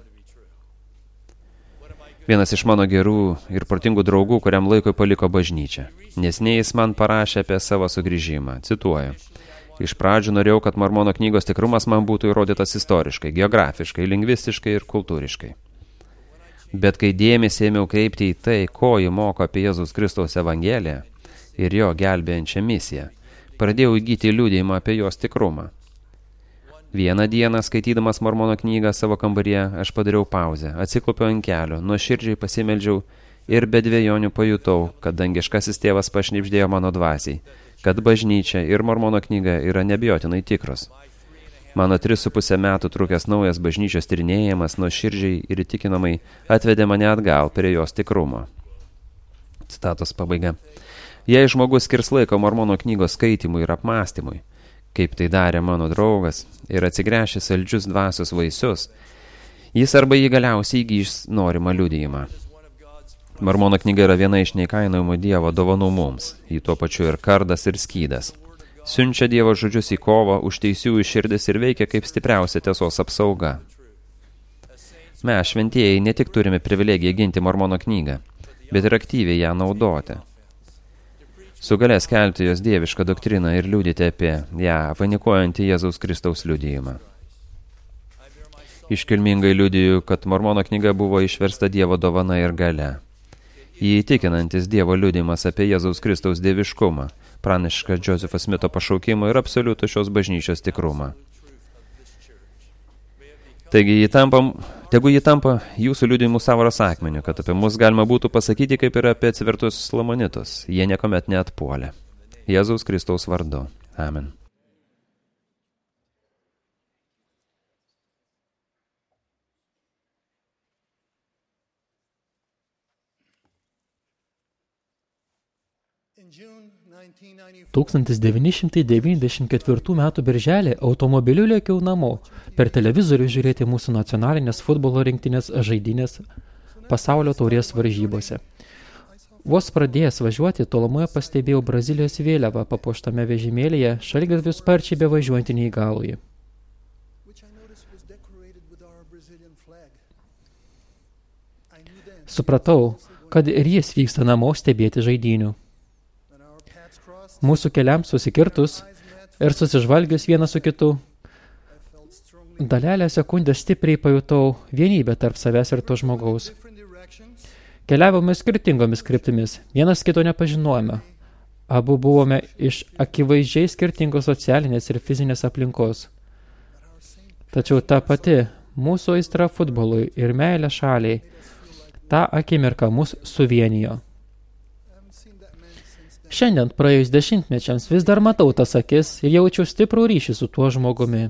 Vienas iš mano gerų ir protingų draugų, kuriam laikui paliko bažnyčią. Neseniai jis man parašė apie savo sugrįžimą. Cituoju. Iš pradžių norėjau, kad Mormono knygos tikrumas man būtų įrodytas istoriškai, geografiškai, lingvistiškai ir kultūriškai. Bet kai dėmesį ėmiau kreipti į tai, ko ji moko apie Jėzaus Kristaus evangeliją ir jo gelbėjančią misiją, pradėjau įgyti liudijimą apie jos tikrumą. Vieną dieną, skaitydamas Mormono knygą savo kambaryje, aš padariau pauzę, atsiklaupiau ant kelio, nuoširdžiai pasimeldžiau ir be dvejonių pajutau, kad dangiškasis tėvas pašnibždėjo mano dvasiai, kad bažnyčia ir Mormono knyga yra neabejotinai tikros. Mano tris su pusę metų trukęs naujas bažnyčios tyrinėjimas nuoširdžiai ir įtikinamai atvedė mane atgal prie jos tikrumo. Citatos pabaiga. Jei žmogus skirs laiko Mormono knygos skaitimui ir apmąstymui, kaip tai darė mano draugas, ir atsigręšė saldžius dvasios vaisius, jis arba jį galiausiai įgys norimą liudijimą. Mormono knyga yra viena iš neįkainojamų Dievo dovanų mums, į tuo pačiu ir kardas ir skydas. Siunčia Dievo žodžius į kovą už teisiųjų širdis ir veikia kaip stipriausia tiesos apsauga. Mes, šventieji, ne tik turime privilegiją ginti Mormono knygą, bet ir aktyviai ją naudoti. Sugalės kelti jos dievišką doktriną ir liudyti apie ją, vainikuojantį Jėzaus Kristaus liudijimą. Iškilmingai liudiju, kad Mormono knyga buvo išversta Dievo dovana ir galia. Jį įtikinantis Dievo liudijimas apie Jėzaus Kristaus dieviškumą, pranašišką Josepho Smitho pašaukimą ir absoliutų šios bažnyčios tikrumą. Taigi jį tampa, tegu jį tampa jūsų liudijimų savaros akmeniu, kad apie mus galima būtų pasakyti kaip ir apie atsivertus lamanitus. Jie niekuomet neatpuolė. Jėzaus Kristaus vardu. Amen. tūkstantis devyni šimtai devyniasdešimt ketvirtų metų birželį automobiliu lėkiau namo per televizorių žiūrėti mūsų nacionalinės futbolo rinktinės žaidynės pasaulio taurės varžybose. Vos pradėjęs važiuoti, tolumoje pastebėjau Brazilijos vėliavą papuoštame vežimėlyje šaligatviu sparčiai bevažiuojantį neįgalųjį. Supratau, kad ir jis vyksta namo stebėti žaidynių. Mūsų keliams susikirtus, ir susižvalgius vienas su kitu, dalelę sekundę stipriai pajutau vienybę tarp savęs ir to žmogaus. Keliavome skirtingomis kryptimis, vienas kito nepažinojome. Abu buvome iš akivaizdžiai skirtingos socialinės ir fizinės aplinkos. Tačiau ta pati mūsų aistra futbolui ir meilė šaliai, tą akimirką mus suvienijo. Šiandien praėjus dešimtmečiams vis dar matau tas akis ir jaučiu stiprų ryšį su tuo žmogumi.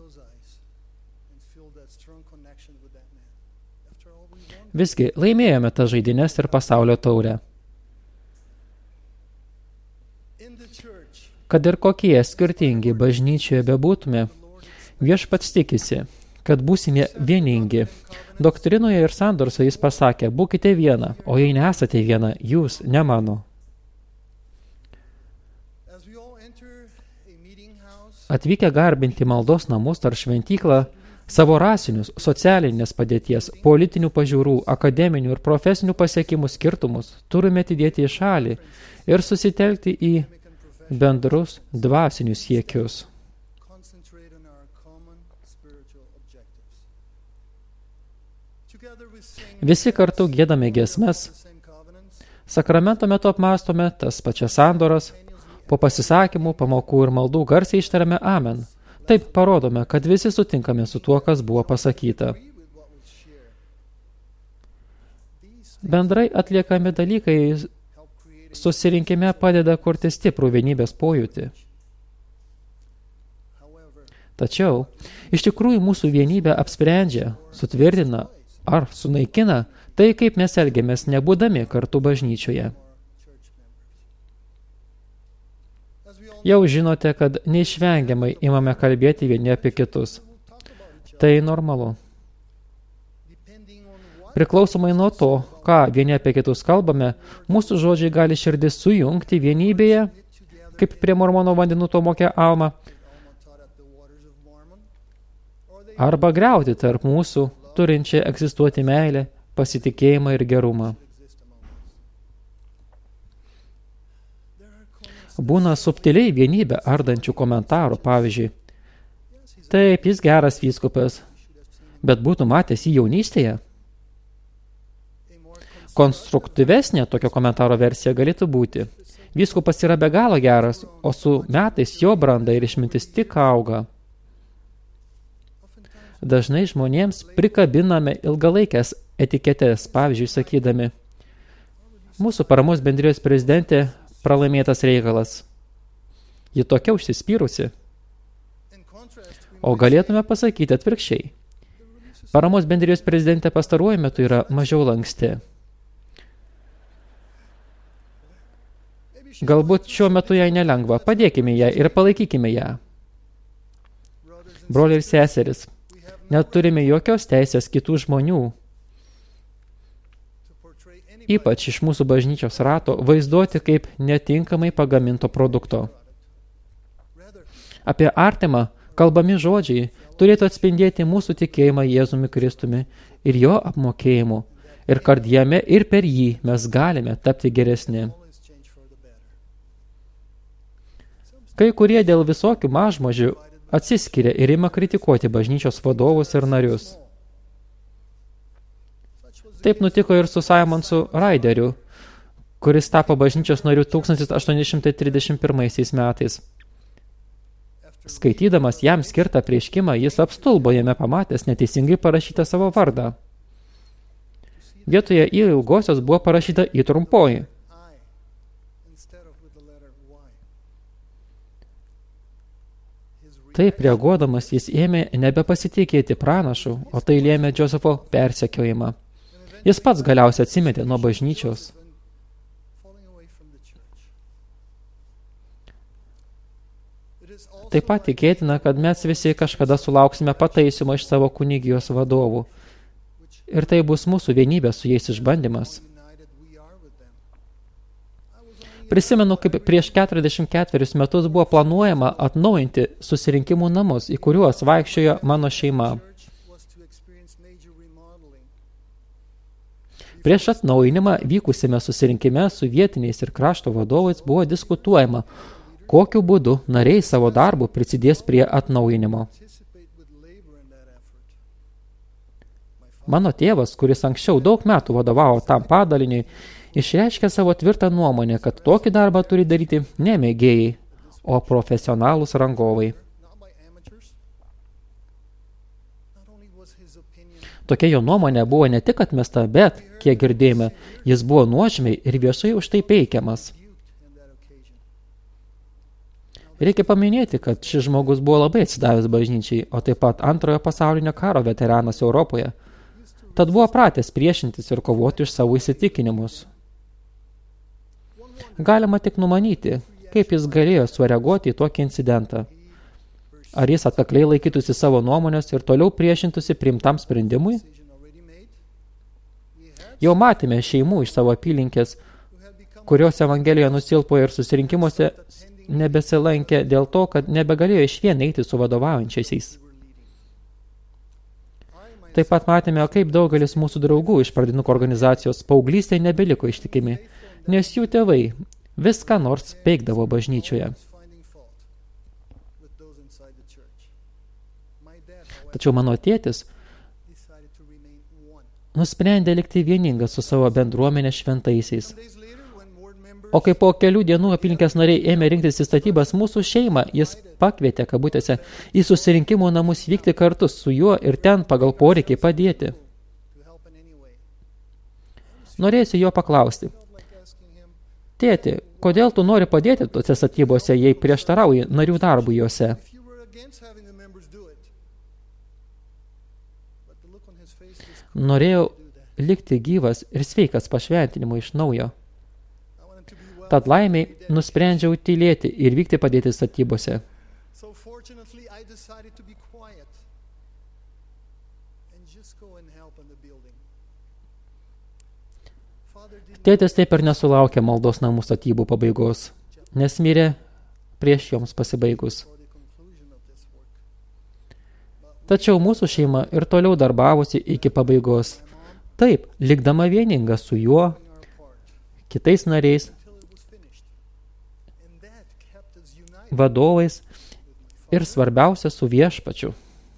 Visgi laimėjome tas žaidynės ir pasaulio taurę. Kad ir kokie skirtingi bažnyčioje bebūtume, viešpats tikisi, kad būsime vieningi. Doktrinoje ir sandorose jis pasakė, būkite viena, o jei nesate viena, jūs ne mano. Atvykę garbinti maldos namus ar šventyklą, savo rasinius, socialinės padėties, politinių pažiūrų, akademinių ir profesinių pasiekimų skirtumus turime atidėti į šalį ir susitelkti į bendrus dvasinius siekius. Visi kartu giedame giesmes, sakramento metu apmąstome tas pačias sandoras, po pasisakymų, pamokų ir maldų garsiai ištariame amen. Taip parodome, kad visi sutinkame su tuo, kas buvo pasakyta. Bendrai atliekami dalykai susirinkime padeda kurti stiprų vienybės pojūtį. Tačiau, iš tikrųjų mūsų vienybę apsprendžia, sutvirtina ar sunaikina tai, kaip mes elgiamės nebūdami kartu bažnyčioje. Jau žinote, kad neišvengiamai imame kalbėti vieni apie kitus. Tai normalu. Priklausomai nuo to, ką vieni apie kitus kalbame, mūsų žodžiai gali širdis sujungti vienybėje, kaip prie mormono vandenų to mokė Alma, arba griauti tarp mūsų, turinčią egzistuoti meilę, pasitikėjimą ir gerumą. Būna subtiliai vienybę ardančių komentarų, pavyzdžiui, taip, jis geras vyskupas, bet būtų matęs jį jaunystėje. Konstruktyvesnė tokio komentaro versija galėtų būti. Vyskupas yra be galo geras, o su metais jo branda ir išmintis tik auga. Dažnai žmonėms prikabiname ilgalaikės etiketės, pavyzdžiui, sakydami, mūsų paramos bendrijos prezidentė pralaimėtas reikalas. Ji tokia užsispyrusi. O galėtume pasakyti atvirkščiai. Paramos bendrijos prezidentė pastaruoju metu yra mažiau lanksti. Galbūt šiuo metu jai nelengva. Padėkime ją ir palaikykime ją. Broliai ir seseris, neturime jokios teisės kitų žmonių, ypač iš mūsų bažnyčios rato, vaizduoti kaip netinkamai pagaminto produkto. Apie artimą kalbami žodžiai turėtų atspindėti mūsų tikėjimą Jėzumi Kristumi ir jo apmokėjimu, ir kad jame ir per jį mes galime tapti geresni. Kai kurie dėl visokių mažmožių atsiskiria ir ima kritikuoti bažnyčios vadovus ir narius. Taip nutiko ir su Simonsu Raideriu, kuris tapo bažnyčios nariu tūkstantis aštuoni šimtai trisdešimt pirmaisiais metais. Skaitydamas jam skirtą prieškimą, jis apstulbo jame pamatęs neteisingai parašytą savo vardą. Vietoje į ilgosios buvo parašyta į trumpoji. Taip reaguodamas jis ėmė nebepasitikėti pranašu, o tai lėmė Josefo persekiojimą. Jis pats galiausiai atsimetė nuo bažnyčios. Taip pat tikėtina, kad mes visi kažkada sulauksime pataisymą iš savo kunigijos vadovų. Ir tai bus mūsų vienybė su jais išbandymas. Prisimenu, kaip prieš keturiasdešimt ketverius metus buvo planuojama atnaujinti susirinkimų namus, į kuriuos vaikščiojo mano šeima. Prieš atnaujinimą vykusime susirinkime su vietiniais ir krašto vadovais buvo diskutuojama, kokiu būdu nariai savo darbu prisidės prie atnaujinimo. Mano tėvas, kuris anksčiau daug metų vadovavo tam padaliniui, išreiškė savo tvirtą nuomonę, kad tokį darbą turi daryti ne mėgėjai, o profesionalūs rangovai. Tokia jo nuomonė buvo ne tik atmesta, bet, kiek girdėjome, jis buvo nuožmiai ir viešai už tai peikiamas. Reikia paminėti, kad šis žmogus buvo labai atsidavęs bažnyčiai, o taip pat antrojo pasaulinio karo veteranas Europoje. Tad buvo pratęs priešintis ir kovoti už savo įsitikinimus. Galima tik numanyti, kaip jis galėjo sureaguoti į tokį incidentą. Ar jis atkakliai laikytųsi savo nuomonės ir toliau priešintųsi priimtam sprendimui? Jau matėme šeimų iš savo apylinkės, kurios Evangelijoje nusilpo ir susirinkimuose nebesilankė dėl to, kad nebegalėjo išvien eiti su vadovaujančiaisiais. Taip pat matėme, kaip daugelis mūsų draugų iš pradinukų organizacijos paauglystėje nebeliko ištikimi, nes jų tėvai viską nors peikdavo bažnyčioje. Tačiau mano tėtis nusprendė likti vieningas su savo bendruomenė šventaisiais. O kai po kelių dienų apylinkės nariai ėmė rinktis į statybas mūsų šeimą, jis pakvietė, kabutėse, į susirinkimo namus vykti kartu su juo ir ten pagal poreikį padėti. Norėsiu jo paklausti. Tėti, kodėl tu nori padėti tose statybose, jei prieštarauji narių darbų juose? Norėjau likti gyvas ir sveikas pašventinimo iš naujo. Tad laimiai nusprendžiau tylėti ir vykti padėti statybose. Tėtis taip ir nesulaukė maldos namų statybų pabaigos, nes mirė prieš joms pasibaigus. Tačiau mūsų šeima ir toliau darbavosi iki pabaigos. Taip, likdama vieninga su juo, kitais nariais, vadovais ir svarbiausia su viešpačiu.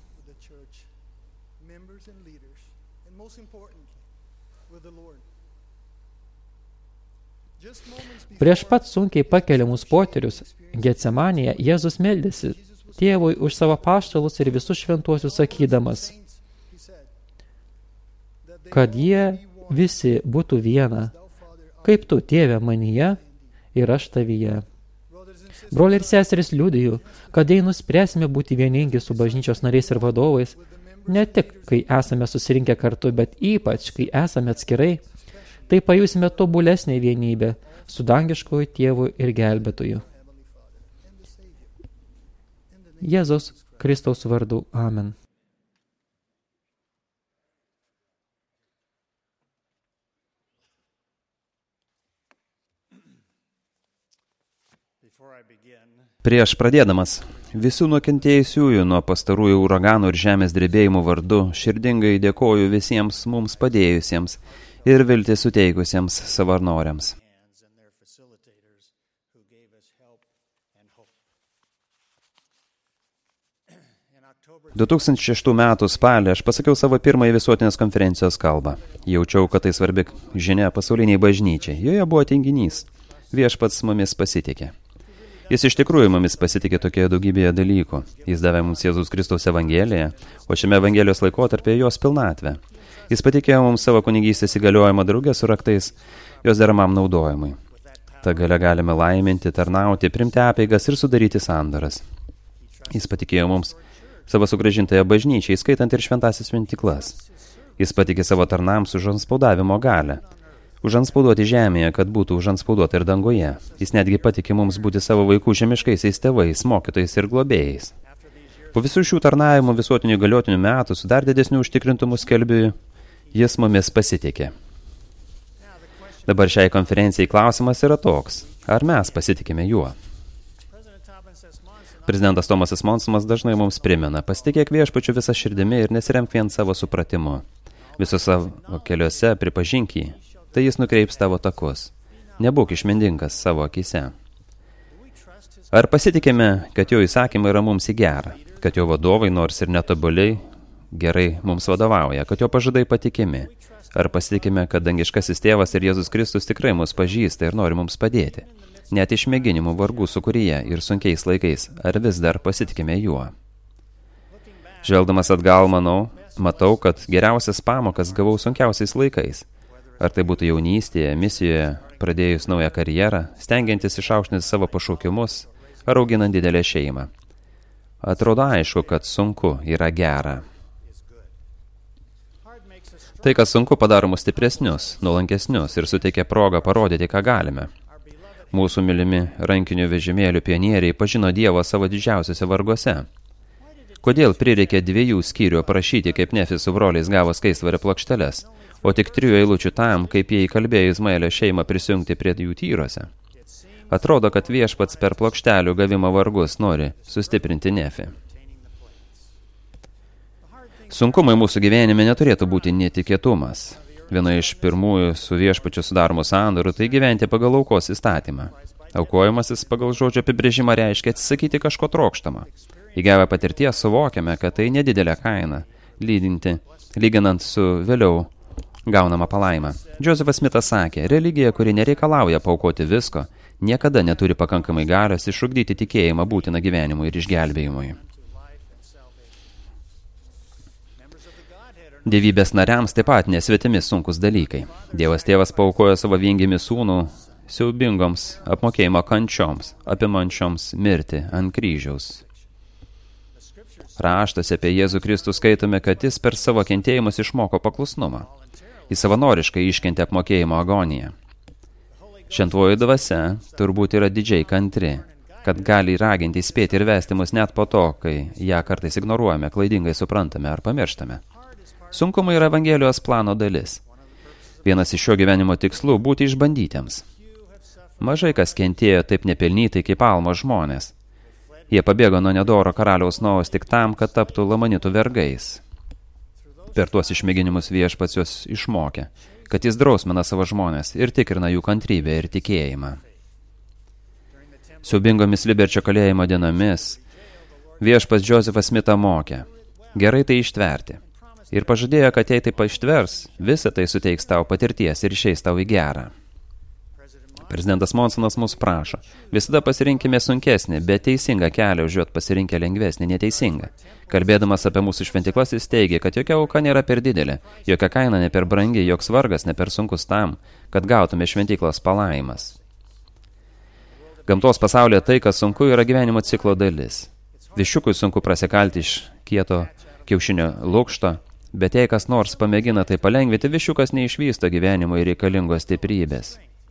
Prieš pat sunkiai pakeliamus potyrius Getsemanėje Jėzus meldėsi Tėvui už savo apaštalus ir visus šventuosius sakydamas, kad jie visi būtų viena, kaip tu, Tėve, manyje ir aš tavyje. Broliai ir seserys, liudiju, kad jei nuspręsime būti vieningi su bažnyčios nariais ir vadovais, ne tik, kai esame susirinkę kartu, bet ypač, kai esame atskirai, tai pajusime tobulesnę vienybę su dangiškoju Tėvu ir gelbėtoju. Jėzaus Kristaus vardu. Amen. Prieš pradėdamas, visų nukentėjusiųjų nuo pastarųjų uraganų ir žemės drebėjimų vardu širdingai dėkoju visiems mums padėjusiems ir viltį suteikusiems savanoriams. du tūkstančiai šeštų metų spalį aš pasakiau savo pirmąjį visuotinės konferencijos kalbą. Jaučiau, kad tai svarbi žinia pasauliniai bažnyčiai. Joje buvo teiginys. Viešpats mumis pasitikė. Jis iš tikrųjų mumis pasitikė tokioje daugybėje dalykų. Jis davė mums Jėzus Kristaus Evangeliją, o šiame Evangelijos laikotarpyje jos pilnatvę. Jis patikėjo mums savo kunigystės įgaliojimą draugę su raktais, jos deramam naudojimui. Ta galia galime laiminti, tarnauti, primti apeigas ir sudaryti sandoras. Jis patikėjo mums savo sugrąžintąją bažnyčią, įskaitant ir šventasis šventyklas. Jis patikė savo tarnams užanspaudavimo galią. Užanspauduoti žemėje, kad būtų užanspauduota ir dangoje. Jis netgi patikė mums būti savo vaikų žemiškaisiais tėvais, mokytojais ir globėjais. Po visų šių tarnavimų visuotinių galiotinių metų su dar didesniu užtikrintumu skelbiu, jis mumis pasitikė. Dabar šiai konferencijai klausimas yra toks, ar mes pasitikime juo? Prezidentas Tomasas Monsonas dažnai mums primena, pasitikėk viešpačiu visą širdimi ir nesiremk vien savo supratimu. Visos savo keliuose pripažink jį, tai jis nukreips tavo takus. Nebūk išmindingas savo akyse. Ar pasitikime, kad jo įsakymai yra mums į gerą, kad jo vadovai, nors ir netobuliai, gerai mums vadovauja, kad jo pažadai patikimi? Ar pasitikime, kad dangiškasis tėvas ir Jėzus Kristus tikrai mus pažįsta ir nori mums padėti? Net išmėginimų vargų sūkuryje ir sunkiais laikais, ar vis dar pasitikime juo? Žvelgdamas atgal, manau, matau, kad geriausias pamokas gavau sunkiausiais laikais. Ar tai būtų jaunystėje, misijoje, pradėjus naują karjerą, stengiantis išaukštinti savo pašaukimus, ar auginant didelę šeimą. Atrodo aišku, kad sunku yra gera. Tai, kas sunku, padaro mus stipresnius, nuolankesnius ir suteikia progą parodyti, ką galime. Mūsų mylimi rankinių vežimėlių pionieriai pažino Dievą savo didžiausiuose varguose. Kodėl prireikė dviejų skyrių aprašyti, kaip Nefis su broliais gavo skaistvario plokšteles, o tik trijų eilučių tam, kaip jie įkalbėjo Izmaelio šeimą prisijungti prie jų tyrose? Atrodo, kad viešpats per plokštelių gavimo vargus nori sustiprinti Nefį. Sunkumai mūsų gyvenime neturėtų būti netikėtumas. Viena iš pirmųjų su viešpačiu sudaromų sandorų tai gyventi pagal aukos įstatymą. Aukojimasis pagal žodžio apibrėžimą reiškia atsisakyti kažko trokštama. Įgavę patirties suvokiame, kad tai nedidelė kaina, lydinti, lyginant su vėliau gaunama palaima. Josephat Smithas sakė, religija, kuri nereikalauja paaukoti visko, niekada neturi pakankamai galios išugdyti tikėjimą būtiną gyvenimui ir išgelbėjimui. Dievybės nariams taip pat nesvetimi sunkus dalykai. Dievas tėvas paaukojo savo viengimį sūnų siaubingoms apmokėjimo kančioms, apimančioms mirti ant kryžiaus. Raštuose apie Jėzų Kristų skaitome, kad jis per savo kentėjimus išmoko paklusnumą. Jis savanoriškai iškentė apmokėjimo agoniją. Šventoji dvasia turbūt yra didžiai kantri, kad gali raginti, įspėti ir vesti mus net po to, kai ją kartais ignoruojame, klaidingai suprantame ar pamirštame. Sunkumai yra Evangelijos plano dalis. Vienas iš šio gyvenimo tikslų – būti išbandytiems. Mažai kas kentėjo taip nepelnytai kaip Almos žmonės. Jie pabėgo nuo nedoro karaliaus Nojaus tik tam, kad taptų lamanitų vergais. Per tuos išmėginimus viešpats juos išmokė, kad jis drausmina savo žmonės ir tikrina jų kantrybę ir tikėjimą. Siaubingomis Liberčio kalėjimo dienomis viešpats Josephat Smithą mokė, gerai tai ištverti. Ir pažadėjo, kad jei taip ištvers, visą tai suteiks tau patirties ir išeis tau į gerą. Prezidentas Monsonas mūsų prašo, visada pasirinkime sunkesnį, bet teisingą kelią, užuot pasirinkę lengvesnį, neteisingą. Kalbėdamas apie mūsų šventiklas, jis teigia, kad jokia auka nėra per didelė, jokia kaina ne per brangi, joks vargas ne per sunkus tam, kad gautume šventiklos palaimas. Gamtos pasaulyje tai, kas sunku, yra gyvenimo ciklo dalis. Viščiukui sunku prasikalti iš kieto kiaušinio lukšto, bet jei kas nors pamėgina tai palengvinti, viščiukas neišvysto gyvenimo ir reikalingos stiprybės.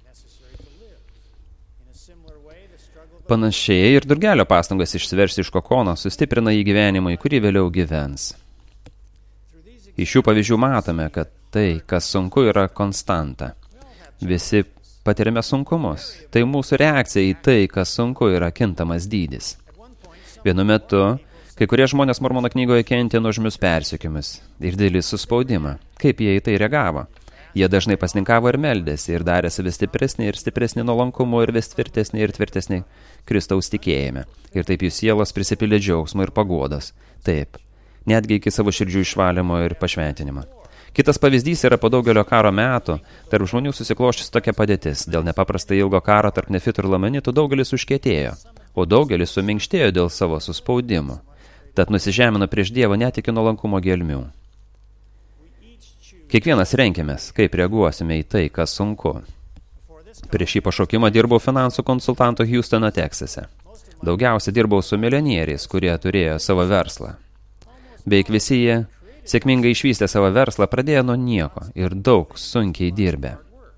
Panašiai ir durgelio pastangas išsiversti iš kokono sustiprina jį gyvenimui, kurį vėliau gyvens. Iš šių pavyzdžių matome, kad tai, kas sunku, yra konstanta. Visi patiriame sunkumus. Tai mūsų reakcija į tai, kas sunku, yra kintamas dydis. Vienu metu kai kurie žmonės Mormono knygoje kentė nuožmius persekiojimus ir didelį suspaudimą. Kaip jie į tai reagavo? Jie dažnai pasninkavo ir meldėsi ir darėsi vis stipresnį ir stipresnį nuolankumu ir vis tvirtesnį ir tvirtesnį Kristaus tikėjime. Ir taip jų sielos prisipildė džiaugsmo ir paguodos. Taip, netgi iki savo širdžių išvalymo ir pašventinimo. Kitas pavyzdys yra po daugelio karo metų, tarp žmonių susikloščius tokia padėtis. Dėl nepaprastai ilgo karo tarp nefitų ir lamanitų daugelis užkietėjo, o daugelis suminkštėjo dėl savo suspaudimų. Tad nusižemino prieš Dievą net iki nuolankumo gelmių. Kiekvienas renkimės, kaip reaguosime į tai, kas sunku. Prieš šį pašaukimą dirbau finansų konsultantų Houstono, Teksase. Daugiausia dirbau su milijonieriais, kurie turėjo savo verslą. Beveik visi jie, sėkmingai išvystę savo verslą, pradėjo nuo nieko ir daug sunkiai dirbę.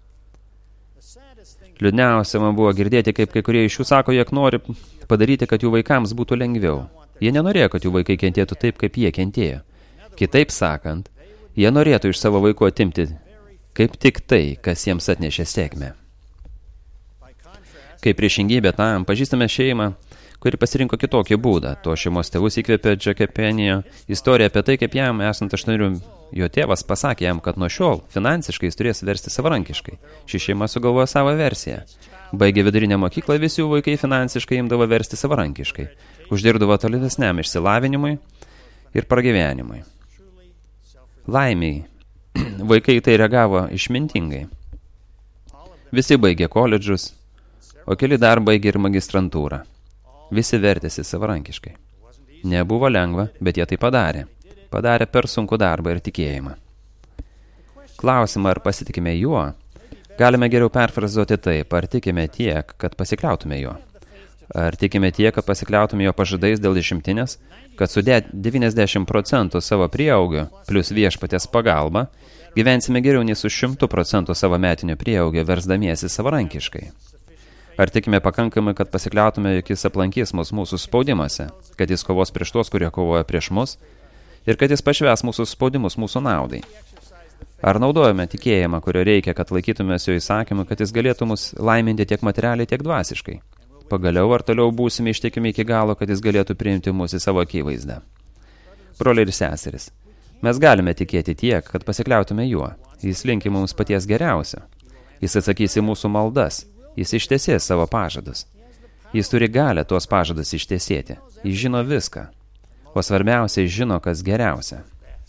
Liūdniausia man buvo girdėti, kaip kai kurie iš jų sako, jog nori padaryti, kad jų vaikams būtų lengviau. Jie nenorėjo, kad jų vaikai kentėtų taip, kaip jie kentėjo. Kitaip sakant, jie norėtų iš savo vaikų atimti kaip tik tai, kas jiems atnešė sėkmę. Kaip priešingybė tam, pažįstame šeimą, kuri pasirinko kitokį būdą. To šeimos tėvus įkvėpė Džeke Penio istorija apie tai, kaip jam, esant aštuonerių, jo tėvas pasakė jam, kad nuo šiol finansiškai jis turės versti savarankiškai. Ši šeima sugalvojo savo versiją. Baigė vidurinę mokyklą, visi jų vaikai finansiškai imdavo versti savarankiškai. Uždirbdavo tolesniam išsilavinimui ir pragyvenimui. Laimiai, vaikai tai reagavo išmintingai. Visi baigė koledžus, o keli dar baigė ir magistrantūrą. Visi vertėsi savarankiškai. Nebuvo lengva, bet jie tai padarė. Padarė per sunkų darbą ir tikėjimą. Klausimą, ar pasitikime juo, galime geriau perfrazuoti taip, ar tikime tiek, kad pasikliautume juo. Ar tikime tiek, kad pasikliautume jo pažadais dėl išimtinės, kad sudėt devyniasdešimt procentų savo prieaugio plus viešpatės pagalba, gyvensime geriau nei su šimtu procentų savo metinio prieaugio versdamiesi savarankiškai. Ar tikime pakankamai, kad pasikliautume, jog jis aplankys mus mūsų spaudimuose, kad jis kovos prieš tos, kurie kovoja prieš mus, ir kad jis pašvęs mūsų spaudimus mūsų naudai. Ar naudojame tikėjimą, kurio reikia, kad laikytumės jo įsakymų, kad jis galėtų mus laiminti tiek materialiai, tiek dvasiškai? Pagaliau, ar toliau būsime ištikimi iki galo, kad jis galėtų priimti mus į savo akivaizdą? Broliai ir seseris, mes galime tikėti tiek, kad pasikliautume juo. Jis linki mums paties geriausio. Jis atsakys į mūsų maldas. Jis ištesės savo pažadus. Jis turi galę tuos pažadus ištesėti. Jis žino viską. O svarbiausia, jis žino, kas geriausia.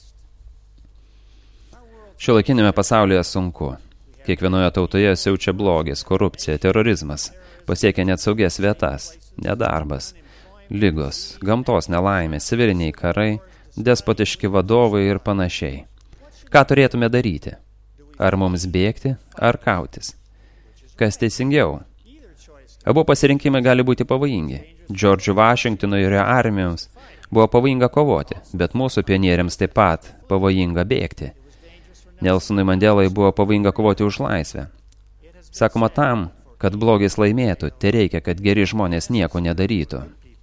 Šiuolaikinėme pasaulyje sunku. Kiekvienoje tautoje siaučia blogis, korupcija, terorizmas. Pasiekia net saugias vietas, nedarbas, ligos, gamtos nelaimės, civiliniai karai, despotiški vadovai ir panašiai. Ką turėtume daryti? Ar mums bėgti, ar kautis? Kas teisingiau? Abu pasirinkimai gali būti pavojingi. Džordžu Vašingtonui ir jo armijoms buvo pavojinga kovoti, bet mūsų pionieriams taip pat pavojinga bėgti. Nelsonui Mandelai buvo pavojinga kovoti už laisvę. Sakoma, tam, kad blogis laimėtų, tai reikia, kad geri žmonės nieko nedarytų.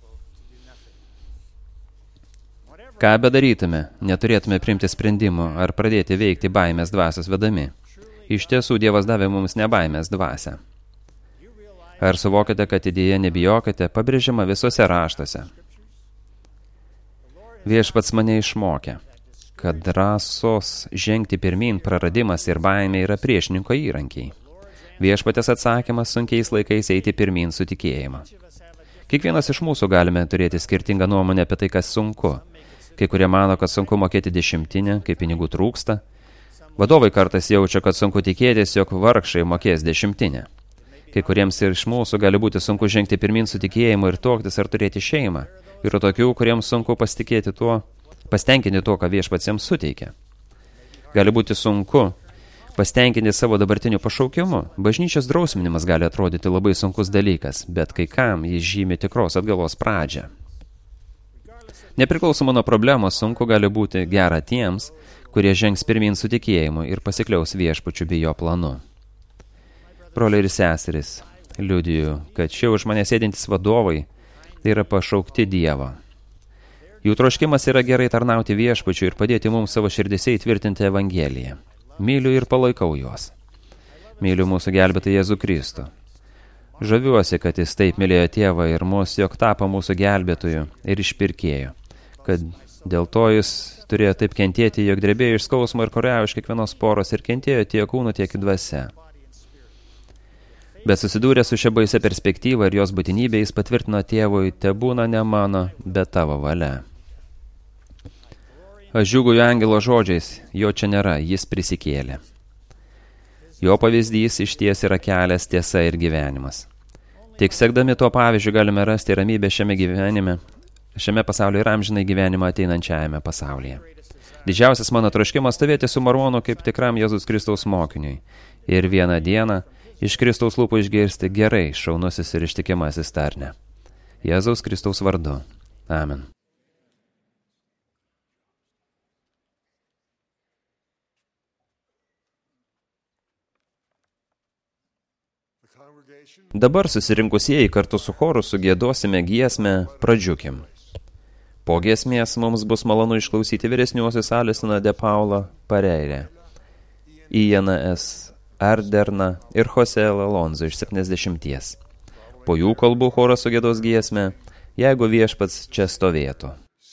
Ką bedarytume, neturėtume priimti sprendimų ar pradėti veikti baimės dvasios vedami. Iš tiesų, Dievas davė mums nebaimės dvasią. Ar suvokite, kad idėja nebijokite, pabrėžiama visose raštuose? Viešpats mane išmokė, kad drąsos žengti pirmin praradimas ir baimė yra priešininko įrankiai. Viešpatės atsakymas sunkiais laikais eiti pirmin su tikėjimą. Kiekvienas iš mūsų galime turėti skirtingą nuomonę apie tai, kas sunku. Kai kurie mano, kad sunku mokėti dešimtinę, kai pinigų trūksta. Vadovai kartais jaučia, kad sunku tikėtis, jog vargšai mokės dešimtinę. Kai kuriems ir iš mūsų gali būti sunku žengti pirmin su tikėjimu ir tuoktis ar turėti šeimą. Yra tokių, kuriems sunku pasitikėti tuo, pastenkinti tuo, ką viešpats jiems suteikia. Gali būti sunku pastenkinti savo dabartiniu pašaukimu. Bažnyčios drausminimas gali atrodyti labai sunkus dalykas, bet kai kam jis žymi tikros atgalos pradžią. Nepriklausomai nuo problemos, sunku gali būti gera tiems, kurie žengs pirmin su tikėjimu ir pasikliaus viešpačiu bei jo planu. Broliai ir seserys, liudiju, kad šie už mane sėdintys vadovai yra pašaukti Dievo. Jų troškimas yra gerai tarnauti viešpačiu ir padėti mums savo širdise įtvirtinti Evangeliją. Myliu ir palaikau juos. Myliu mūsų gelbėtą Jėzų Kristų. Žaviuosi, kad jis taip mylėjo tėvą ir mus, jog tapo mūsų gelbėtoju ir išpirkėjo, kad dėl to jis turėjo taip kentėti, jog drebėjo iš skausmo ir kariavo iš kiekvienos poros ir kentėjo tiek kūnu, tiek dvasia. Bet susidūrė su šia baisia perspektyva ir jos būtinybė, jis patvirtino tėvui, tebūna ne mano, bet tavo valia. Aš džiūgauju angelo žodžiais, jo čia nėra, jis prisikėlė. Jo pavyzdys išties yra kelias, tiesa ir gyvenimas. Tik sekdami tuo pavyzdžiu galime rasti ramybę šiame gyvenime, šiame pasaulyje ir amžinai gyvenimą ateinančiajame pasaulyje. Didžiausias mano troškimas stovėti su Maronu kaip tikram Jėzus Kristaus mokiniui. Ir vieną dieną iš Kristaus lūpų išgirsti gerai, šaunusis ir ištikimasis tarne. Jėzaus Kristaus vardu. Amen. Dabar susirinkusieji kartu su choru sugėdosime giesmę Pradžiukim. Po giesmės mums bus malonu išklausyti vyresniuosius Alisoną de Paula Pareirę, Ianą S. Arderną ir Jose Alonso iš septyniasdešimties. Po jų kalbų choras sugėdos giesmę jeigu viešpats čia stovėtų.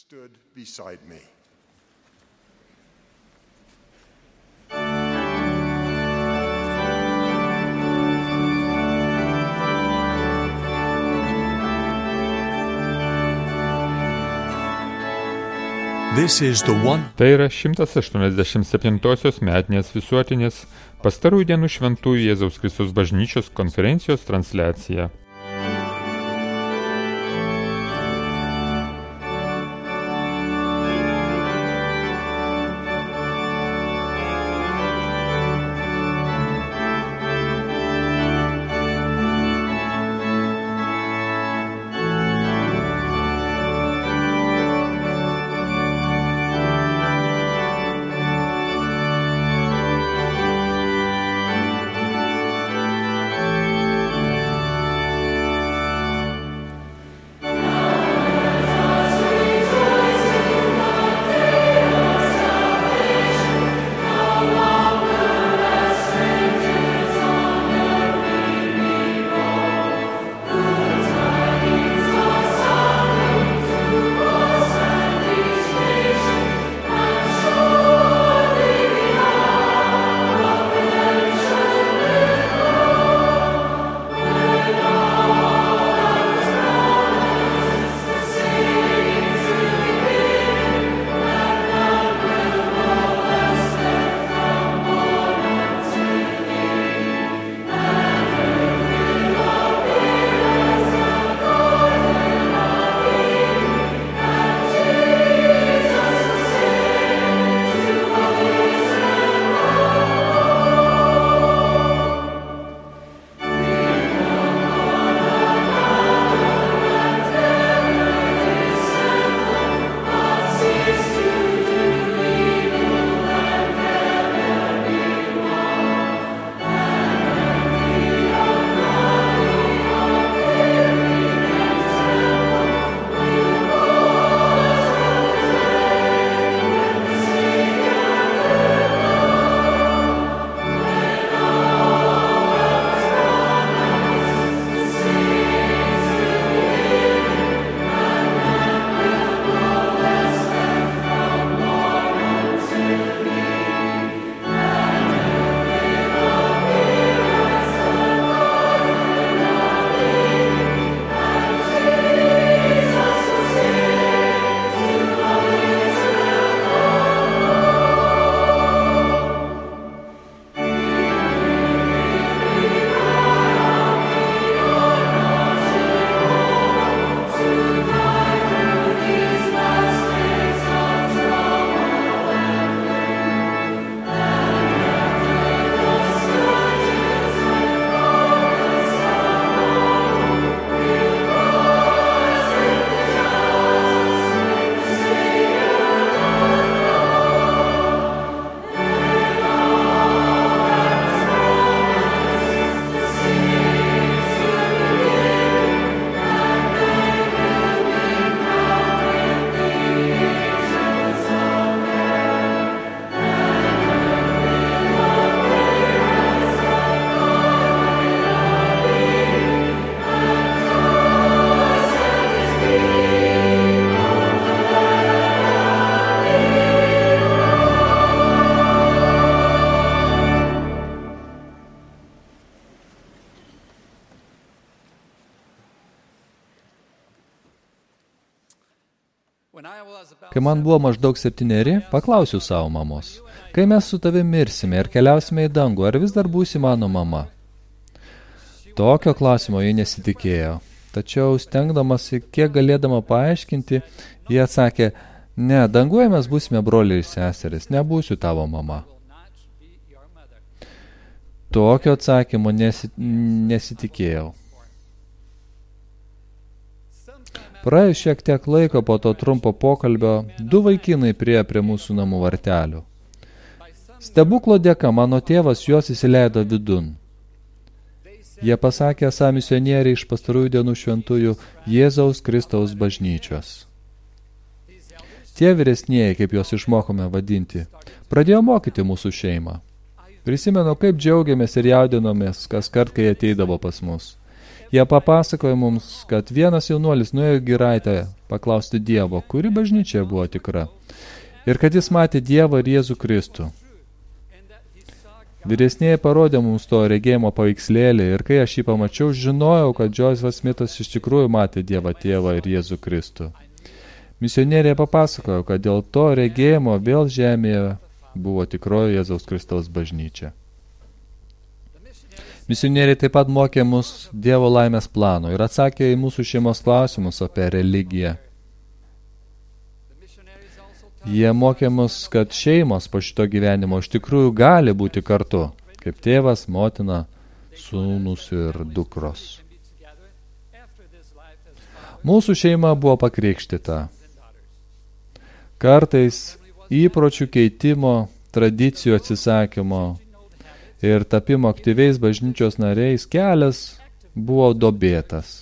Tai yra šimtas aštuoniasdešimt septintosios metinės visuotinės pastarųjų dienų šventųjų Jėzaus Kristaus bažnyčios konferencijos transliacija. Kai man buvo maždaug septyneri, paklausiu savo mamos, kai mes su tavimi mirsime ir keliausime į dangų, ar vis dar būsi mano mama? Tokio klausimo ji nesitikėjo, tačiau stengdamasi, kiek galėdama paaiškinti, ji atsakė, ne, danguje mes būsime broliai ir seseris, nebūsiu tavo mama. Tokio atsakymo nesi, nesitikėjau. Praėjus šiek tiek laiko po to trumpo pokalbio, du vaikinai priėjo prie mūsų namų vartelių. Stebuklo dėka mano tėvas juos įsileido vidun. Jie pasakė esą misionieriai iš pastarųjų dienų šventųjų Jėzaus Kristaus bažnyčios. Tie vyresnieji, kaip juos išmokome vadinti, pradėjo mokyti mūsų šeimą. Prisimenu, kaip džiaugiamės ir jaudinomės kas kart, kai ateidavo pas mus. Jie papasakojo mums, kad vienas jaunuolis nuėjo į giraitę paklausti Dievo, kuri bažnyčia buvo tikra, ir kad jis matė Dievą ir Jėzų Kristų. Vyresnieji parodė mums to regėjimo paveikslėlį ir kai aš jį pamačiau, žinojau, kad Josephas Smithas iš tikrųjų matė Dievą Tėvą ir Jėzų Kristų. Misionieriai papasakojo, kad dėl to regėjimo vėl žemėje buvo tikroji Jėzaus Kristaus bažnyčia. Misionieriai taip pat mokė mus Dievo laimės plano ir atsakė į mūsų šeimos klausimus apie religiją. Jie mokė mus, kad šeimos po šito gyvenimo iš tikrųjų gali būti kartu, kaip tėvas, motina, sūnus ir dukros. Mūsų šeima buvo pakrikštyta. Kartais įpročių keitimo, tradicijų atsisakymo ir tapimo aktyviais bažnyčios nariais kelias buvo dobėtas.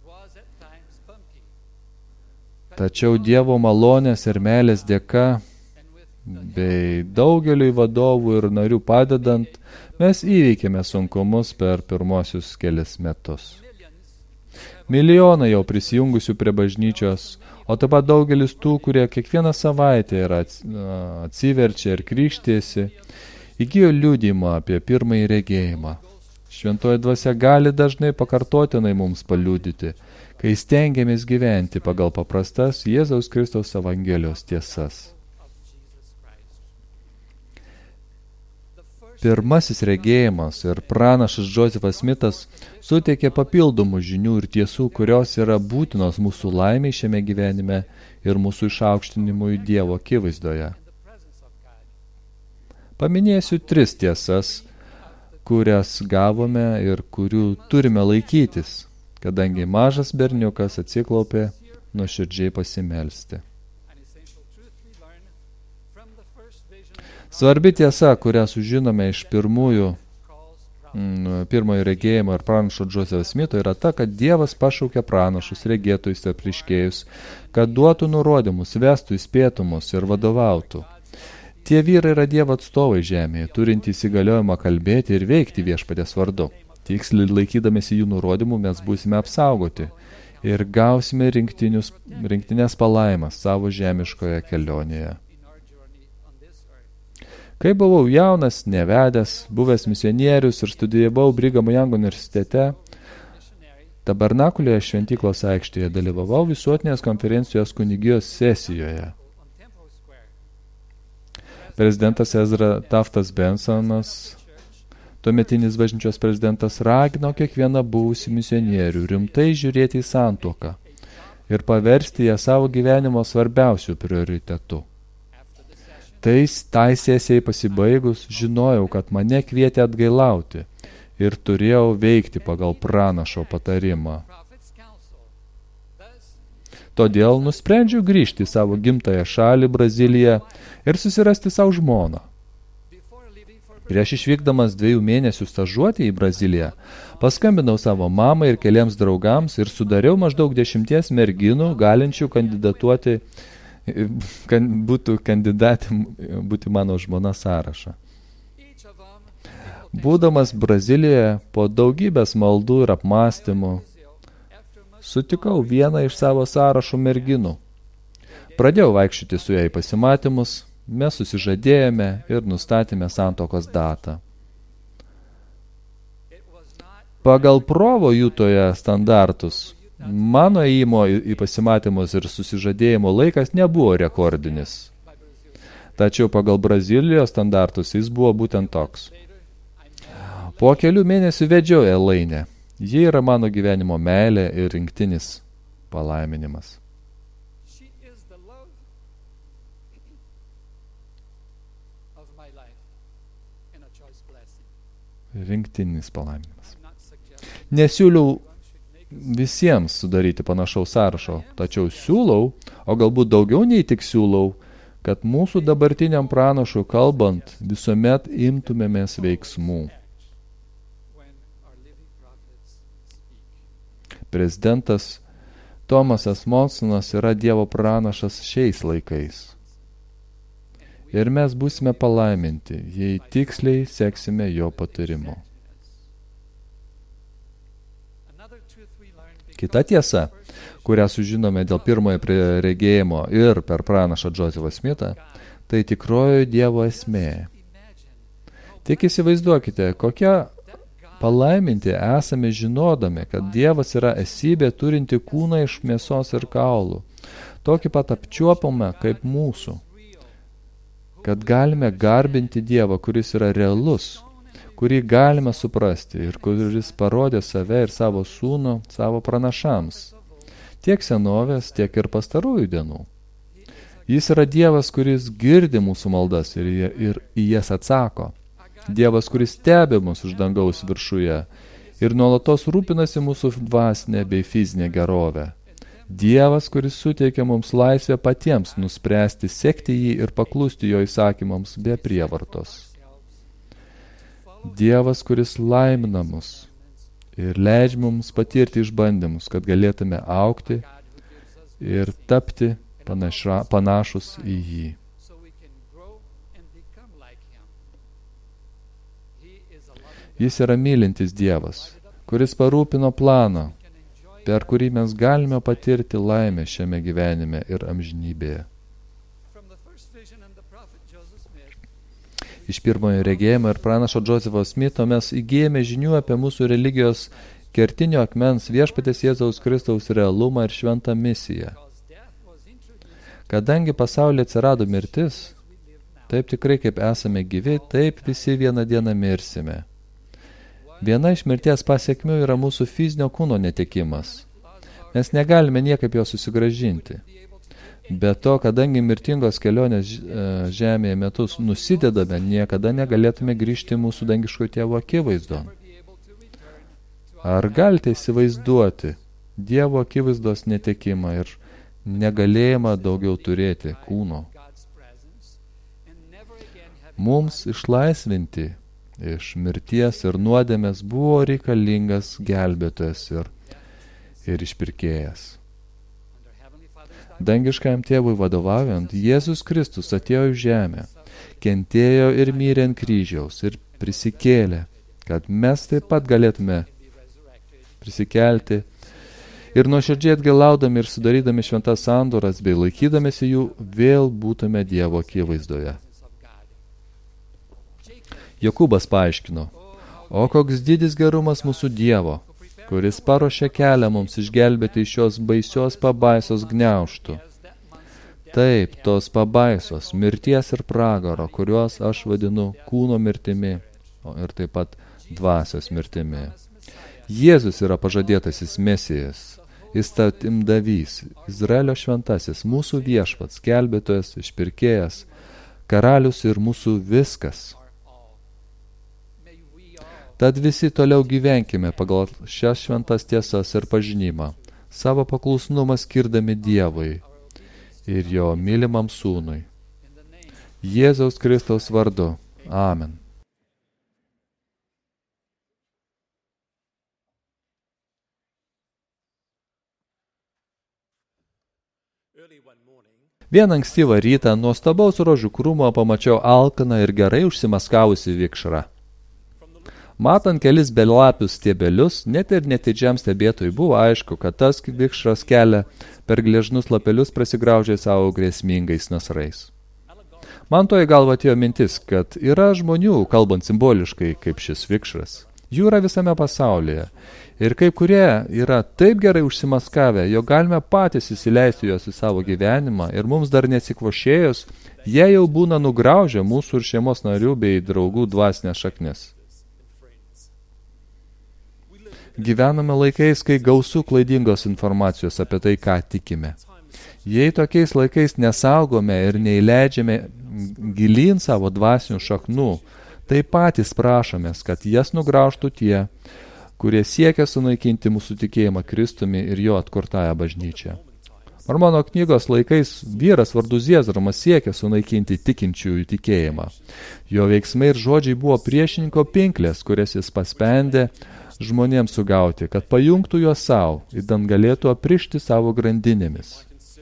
Tačiau Dievo malonės ir meilės dėka, bei daugeliui vadovų ir narių padedant, mes įveikėme sunkumus per pirmosius kelis metus. Milijonai jau prisijungusių prie bažnyčios, o taip pat daugelis tų, kurie kiekvieną savaitę yra atsiverčia ir krikštėsi, įgijo liudijimą apie pirmąjį regėjimą. Šventoji dvasia gali dažnai pakartotinai mums paliudyti, kai stengiamės gyventi pagal paprastas Jėzaus Kristaus Evangelijos tiesas. Pirmasis regėjimas ir pranašas Josephas Smithas suteikė papildomų žinių ir tiesų, kurios yra būtinos mūsų laimiai šiame gyvenime ir mūsų išaukštinimui Dievo akivaizdoje. Paminėsiu tris tiesas, kurias gavome ir kurių turime laikytis, kadangi mažas berniukas atsiklaupė nuoširdžiai pasimelsti. Svarbi tiesa, kurią sužinome iš pirmųjų, pirmojo regėjimo ir pranašo Joseph Smito, yra ta, kad Dievas pašaukė pranašus, regėtojus ir priškėjus, kad duotų nurodymus, vestų įspėtumus ir vadovautų. Tie vyrai yra Dievo atstovai žemėje, turintys įgaliojimą kalbėti ir veikti viešpaties vardu. Tiksliai laikydamėsi jų nurodymų mes būsime apsaugoti ir gausime rinktinės palaimas savo žemiškoje kelionėje. Kai buvau jaunas, nevedęs, buvęs misionierius ir studijavau Brigham Young universitete, Tabernakulėje šventyklos aikštėje dalyvavau visuotinės konferencijos kunigijos sesijoje. Prezidentas Ezra Taftas Bensonas, tuometinis bažnyčios prezidentas, ragino kiekvieną buvusį misionierių rimtai žiūrėti į santuoką ir paversti ją savo gyvenimo svarbiausių prioritetų. Tai tai sesijai pasibaigus žinojau, kad mane kvietė atgailauti ir turėjau veikti pagal pranašo patarimą. Todėl nusprendžiau grįžti į savo gimtąją šalį Braziliją ir susirasti savo žmoną. Prieš išvykdamas dviejų mėnesių stažuoti į Braziliją, paskambinau savo mamai ir keliems draugams ir sudariau maždaug dešimties merginų, galinčių kandidatuoti, kan, būtų kandidatė būti mano žmona sąrašą. Būdamas Brazilijoje, po daugybės maldų ir apmąstymų, sutikau vieną iš savo sąrašų merginų. Pradėjau vaikščioti su ją į pasimatymus, mes susižadėjome ir nustatėme santuokos datą. Pagal provo Jutoje standartus, mano ėjimo į pasimatymus ir susižadėjimo laikas nebuvo rekordinis. Tačiau pagal Brazilijos standartus jis buvo būtent toks. Po kelių mėnesių vedžiau Elainę. Ji yra mano gyvenimo meilė ir rinktinis palaiminimas. Rinktinis palaiminimas. Nesiūliau visiems sudaryti panašaus sąrašo, tačiau siūlau, o galbūt daugiau nei tik siūlau, kad mūsų dabartiniam pranašui kalbant visuomet imtumėmės veiksmų. Prezidentas Tomasas Monsonas yra Dievo pranašas šiais laikais. Ir mes būsime palaiminti, jei tiksliai seksime jo patarimu. Kita tiesa, kurią sužinome dėl pirmojo regėjimo ir per pranašą Joseph Smithą, tai tikrojo Dievo esmė. Tik įsivaizduokite, kokie palaiminti esame žinodami, kad Dievas yra esybė turinti kūną iš mėsos ir kaulų, tokį pat apčiuopamą kaip mūsų, kad galime garbinti Dievą, kuris yra realus, kurį galime suprasti ir kuris parodė save ir savo sūnų savo pranašams, tiek senovės, tiek ir pastarųjų dienų. Jis yra Dievas, kuris girdi mūsų maldas ir, ir į jas atsako. Dievas, kuris stebi mus iš dangaus viršuje ir nuolatos rūpinasi mūsų dvasinę bei fizinę gerovę. Dievas, kuris suteikia mums laisvę patiems nuspręsti, sekti jį ir paklusti jo įsakymams be prievartos. Dievas, kuris laimina mus ir leidžia mums patirti išbandymus, kad galėtume augti ir tapti panaša, panašus į jį. Jis yra mylintis Dievas, kuris parūpino planą, per kurį mes galime patirti laimę šiame gyvenime ir amžinybėje. Iš pirmojo regėjimo ir pranašo Josepho Smitho mes įgijame žinių apie mūsų religijos kertinio akmens viešpatės Jėzaus Kristaus realumą ir šventą misiją. Kadangi pasaulyje atsirado mirtis, taip tikrai kaip esame gyvi, taip visi vieną dieną mirsime. Viena iš mirties pasiekmių yra mūsų fizinio kūno netekimas. Mes negalime niekaip jo susigražinti. Be to, kadangi mirtingos kelionės žemėje metus nusidedame, niekada negalėtume grįžti mūsų dangiško tėvo akivaizdon. Ar galite įsivaizduoti Dievo akivaizdos netekimą ir negalėjimą daugiau turėti kūno? Mums išlaisvinti iš mirties ir nuodėmės buvo reikalingas gelbėtojas ir, ir išpirkėjas. Dangiškajam tėvui vadovaujant, Jėzus Kristus atėjo į žemę, kentėjo ir mirė ant kryžiaus ir prisikėlė, kad mes taip pat galėtume prisikelti ir nuoširdžiai atgailaudami ir sudarydami šventas sandoras bei laikydamėsi jų vėl būtume Dievo akivaizdoje. Jokūbas paaiškino, o koks didis gerumas mūsų Dievo, kuris paruošė kelią mums išgelbėti iš šios baisios pabaisos gniaužtų. Taip, tos pabaisos, mirties ir pragaro, kuriuos aš vadinu kūno mirtimi, o ir taip pat dvasios mirtimi. Jėzus yra pažadėtasis Mesijas, įstatymdavys, Izraelio šventasis, mūsų viešpats, gelbėtojas, išpirkėjas, karalius ir mūsų viskas. Tad visi toliau gyvenkime pagal šias šventas tiesas ir pažinimą, savo paklusnumą skirdami Dievui ir jo mylimam sūnui. Jėzaus Kristaus vardu. Amen. Vieną ankstyvą rytą nuostabaus rožių krūmo pamačiau alkaną ir gerai užsimaskavusi vikšrą. Matant kelis belapius stiebelius, net ir netidžiam stebėtojui buvo aišku, kad tas vikšras kelia per gležnus lapelius prasigraužė savo grėsmingais nasrais. Man to į galvą atėjo mintis, kad yra žmonių, kalbant simboliškai, kaip šis vikšras. Jų yra visame pasaulyje. Ir kai kurie yra taip gerai užsimaskavę, jog galime patys įsileisti juos į savo gyvenimą ir mums dar nesikvošėjus, jie jau būna nugraužę mūsų ir šeimos narių bei draugų dvasinės šaknis. Gyvename laikais, kai gausų klaidingos informacijos apie tai, ką tikime. Jei tokiais laikais nesaugome ir neįleidžiame gilyn savo dvasinių šaknų, tai patys prašomės, kad jas nugraužtų tie, kurie siekia sunaikinti mūsų tikėjimą Kristumi ir jo atkurtąją bažnyčią. Mormono knygos laikais vyras vardu Ziezramas siekia sunaikinti tikinčiųjų tikėjimą. Jo veiksmai ir žodžiai buvo priešininko pinklės, kurias jis paspendė žmonėms sugauti, kad pajungtų juos savo, įdant galėtų aprišti savo grandinėmis.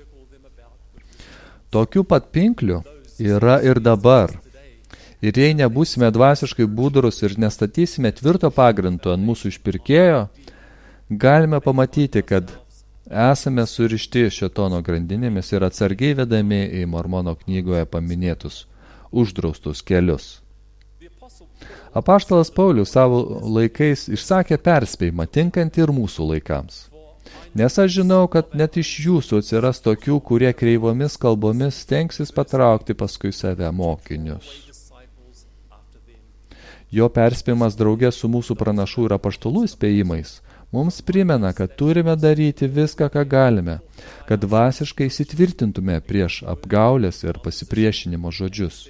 Tokių pat pinklių yra ir dabar. Ir jei nebūsime dvasiškai budrus ir nestatysime tvirto pagrindo ant mūsų išpirkėjo, galime pamatyti, kad esame surišti šėtono grandinėmis ir atsargiai vedami į Mormono knygoje paminėtus uždraustus kelius. Apaštalas Paulius savo laikais išsakė perspėjimą tinkantį ir mūsų laikams. Nes aš žinau, kad net iš jūsų atsiras tokių, kurie kreivomis kalbomis stengsis patraukti paskui save mokinius. Jo perspėjimas draugė su mūsų pranašų ir apaštalų įspėjimais mums primena, kad turime daryti viską, ką galime, kad dvasiškai įsitvirtintume prieš apgaulės ir pasipriešinimo žodžius.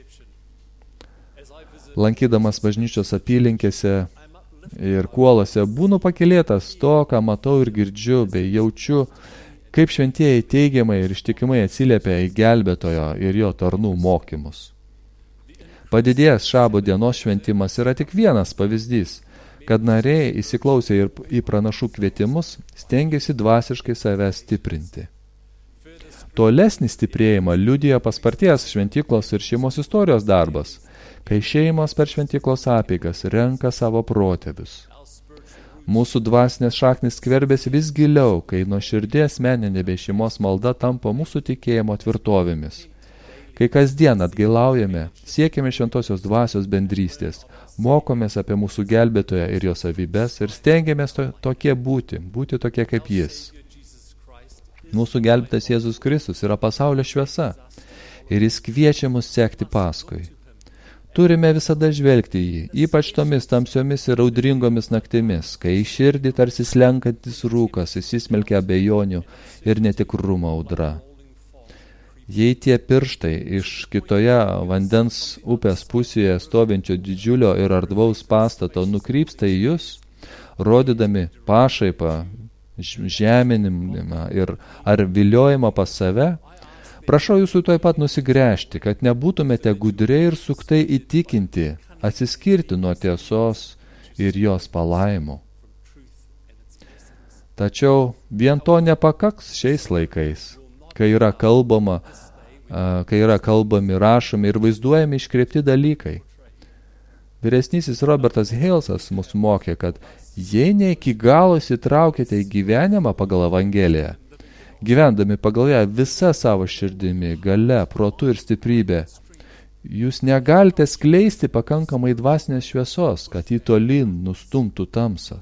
Lankydamas bažnyčios apylinkėse ir kuolose, būnu pakylėtas to, ką matau ir girdžiu, bei jaučiu, kaip šventieji teigiamai ir ištikimai atsiliepia į gelbėtojo ir jo tarnų mokymus. Padidėjęs šabo dienos šventimas yra tik vienas pavyzdys, kad nariai įsiklausę ir į pranašų kvietimus stengiasi dvasiškai save stiprinti. Tolesnį stiprėjimą liudija paspartėjęs šventyklos ir šeimos istorijos darbas, kai šeimos per šventyklos apeigas renka savo protėvius. Mūsų dvasinės šaknis skverbėsi vis giliau, kai nuoširdė asmeninė bei šeimos malda tampa mūsų tikėjimo tvirtovėmis. Kai kasdien atgailaujame, siekiame šventosios dvasios bendrystės, mokomės apie mūsų gelbėtoją ir jo savybes ir stengiamės to, tokie būti, būti tokie kaip jis. Mūsų gelbėtas Jėzus Kristus yra pasaulio šviesa ir jis kviečia mus sekti paskui. Turime visada žvelgti jį, ypač tomis tamsiomis ir audringomis naktimis, kai į širdį tarsi slenkantis rūkas įsismelkia abejonių ir netikrumo audra. Jei tie pirštai iš kitoje vandens upės pusėje stovinčio didžiulio ir ardvaus pastato nukrypsta į jūs, rodydami pašaipą, žeminimą ir ar viliojimą pas save, prašau jūsų tuoj pat nusigręžti, kad nebūtumėte gudriai ir suktai įtikinti, atsiskirti nuo tiesos ir jos palaimų. Tačiau vien to nepakaks šiais laikais, kai yra kalbama, kai yra kalbami, rašomi ir vaizduojami iškreipti dalykai. Vyresnysis Robertas Halesas mus mokė, kad jei ne iki galo įsitraukite į gyvenimą pagal Evangeliją, gyvendami pagal ją visą savo širdimi, gale, protu ir stiprybė, jūs negalite skleisti pakankamai dvasinės šviesos, kad jį tolyn nustumtų tamsą.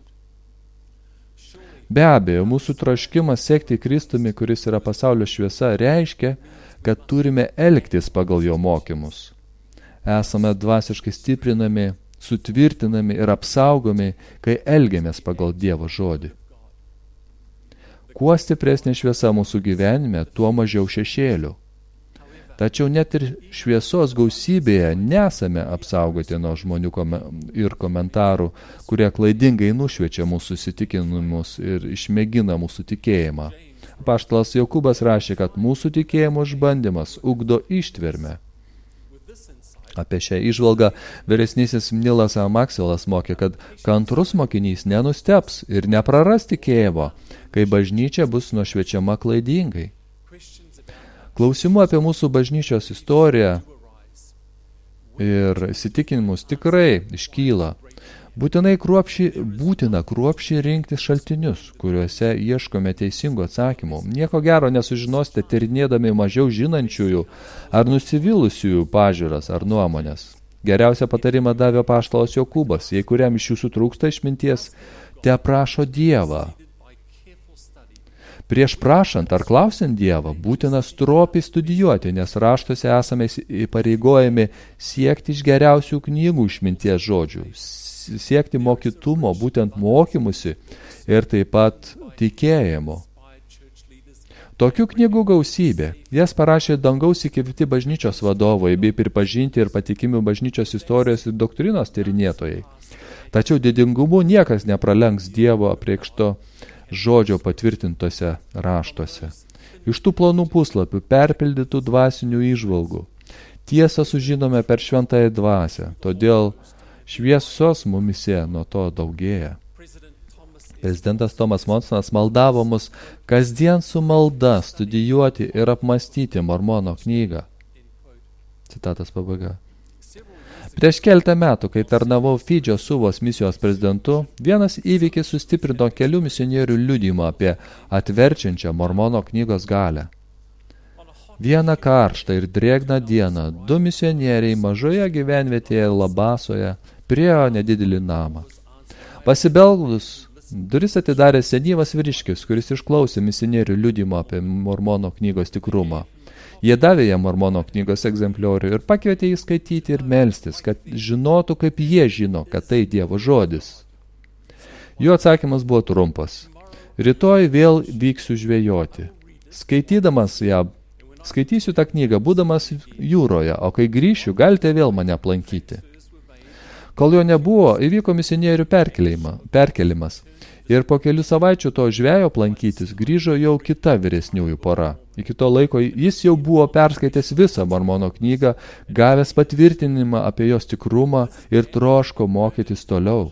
Be abejo, mūsų troškimas sekti Kristumi, kuris yra pasaulio šviesa, reiškia, kad turime elgtis pagal jo mokymus. Esame dvasiškai stiprinami, sutvirtinami ir apsaugomi, kai elgiamės pagal Dievo žodį. Kuo stipresnė šviesa mūsų gyvenime, tuo mažiau šešėlių. Tačiau net ir šviesos gausybėje nesame apsaugoti nuo žmonių ir komentarų, kurie klaidingai nušviečia mūsų įsitikinimus ir išmėgina mūsų tikėjimą. Apaštalas Jokūbas rašė, kad mūsų tikėjimo išbandymas ugdo ištvermę. Apie šią įžvalgą vyresnysis Nilas A. Maxwellas mokė, kad kantrus mokinys nenusteps ir nepraras tikėjimo, kai bažnyčia bus nušviečiama klaidingai. Klausimų apie mūsų bažnyčios istoriją ir įsitikinimus tikrai iškyla. Būtinai kruopšiai, būtina kruopšiai rinkti šaltinius, kuriuose ieškome teisingų atsakymų. Nieko gero nesužinosite tyrinėdami mažiau žinančiųjų ar nusivylusiųjų pažiūras ar nuomonės. Geriausią patarimą davė apaštalas Jokūbas, jei kuriam iš jūsų trūksta išminties, te prašo Dievą. Prieš prašant ar klausiant Dievą, būtina stropiai studijuoti, nes raštuose esame įpareigojami siekti iš geriausių knygų išminties žodžių, siekti mokytumo, būtent mokymusi ir taip pat tikėjimo. Tokių knygų gausybė, jas parašė dangaus įkvėpti bažnyčios vadovai bei pripažinti ir patikimi bažnyčios istorijos ir doktrinos tyrinėtojai. Tačiau didingumu niekas nepralenks Dievo apreikšto žodžio patvirtintose raštuose. Iš tų plonų puslapių perpildytų dvasinių įžvalgų. Tiesą sužinome per šventąją dvasią, todėl šviesos mumise nuo to daugėja. Prezidentas Thomas Monsonas maldavo mus kasdien su malda studijuoti ir apmastyti Mormono knygą. Citatas pabaiga. Prieš keltą metų, kai tarnavau Fidžio Suvos misijos prezidentu, vienas įvykis sustiprino kelių misionierių liudijimą apie atverčiančią Mormono knygos galę. Vieną karštą ir drėgną dieną du misionieriai mažoje gyvenvietėje Labasoje priėjo nedidelį namą. Pasibelgus, duris atidarė senyvas vyriškis, kuris išklausė misionierių liudijimą apie Mormono knygos tikrumą. Jie davė jam Mormono knygos egzempliorių ir pakvietė jį skaityti ir melstis, kad žinotų, kaip jie žino, kad tai Dievo žodis. Jo atsakymas buvo trumpas. Rytoj vėl vyksiu žvejoti. Skaitydamas ją, skaitysiu tą knygą, būdamas jūroje, o kai grįšiu, galite vėl mane aplankyti. Kol jo nebuvo, įvyko misionierių perkelimas. Ir po kelių savaičių to žvejo plankytis grįžo jau kita vyresniųjų pora. Iki to laiko jis jau buvo perskaitęs visą Mormono knygą, gavęs patvirtinimą apie jos tikrumą ir troško mokytis toliau.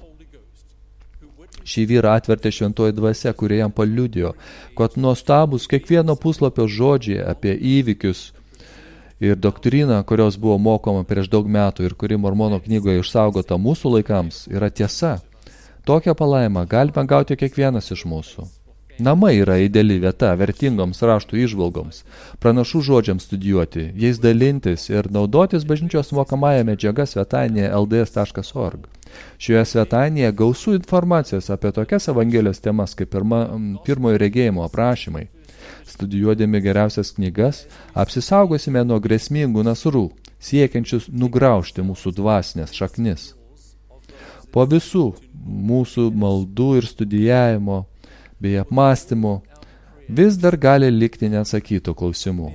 Šį vyrą atvertė šventoji dvasia, kurie jam paliudijo, kad nuostabus kiekvieno puslapio žodžiai apie įvykius ir doktriną, kurios buvo mokoma prieš daug metų ir kuri Mormono knygoje išsaugota mūsų laikams, yra tiesa. Tokią palaimą galime gauti kiekvienas iš mūsų. Namai yra ideali vieta vertingoms raštų įžvalgoms, pranašų žodžiams studijuoti, jais dalintis ir naudotis bažnyčios mokamąją medžiagą svetainėje l d s taškas org. Šioje svetainėje gausų informacijos apie tokias evangelijos temas kaip pirma, pirmojo regėjimo aprašymai. Studijuodami geriausias knygas, apsisaugosime nuo grėsmingų nasrų, siekiančius nugraužti mūsų dvasinės šaknis. Po visų mūsų maldų ir studijavimo bei apmąstymų vis dar gali likti neatsakytų klausimų.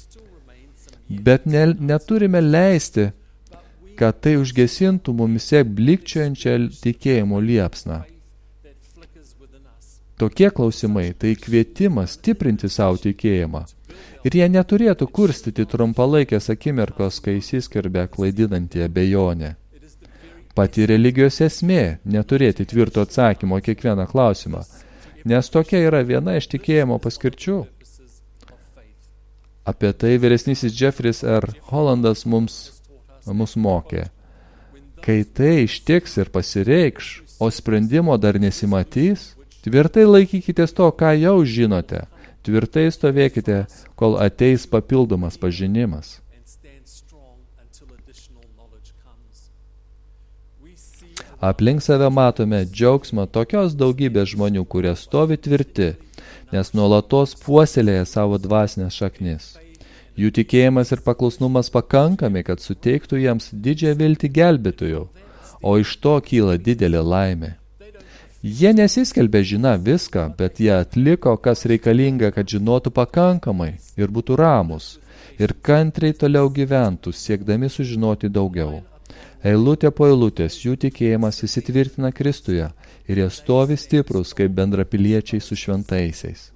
Bet ne, neturime leisti, kad tai užgesintų mumise blikčiojančią tikėjimo liepsną. Tokie klausimai tai kvietimas stiprinti savo tikėjimą. Ir jie neturėtų kurstyti trumpalaikės akimirkos, kai įsiskverbia klaidinanti abejonė. Pati religijos esmė neturėti tvirto atsakymo kiekvieną klausimą, nes tokia yra viena iš tikėjimo paskirčių. Apie tai vyresnysis Jeffris R. Hollandas mums, mus mokė. Kai tai ištiks ir pasireikš, o sprendimo dar nesimatys, tvirtai laikykitės to, ką jau žinote, tvirtai stovėkite, kol ateis papildomas pažinimas. Aplink save matome džiaugsmą tokios daugybės žmonių, kurie stovi tvirti, nes nuolatos puoselėja savo dvasinės šaknis. Jų tikėjimas ir paklusnumas pakankami, kad suteiktų jiems didžią viltį gelbėtojų, o iš to kyla didelė laimė. Jie nesiskelbė žina viską, bet jie atliko, kas reikalinga, kad žinotų pakankamai ir būtų ramus, ir kantriai toliau gyventų, siekdami sužinoti daugiau. Eilutė po eilutės jų tikėjimas įsitvirtina Kristuje ir jie stovi stiprus kaip bendrapiliečiai su šventaisiais.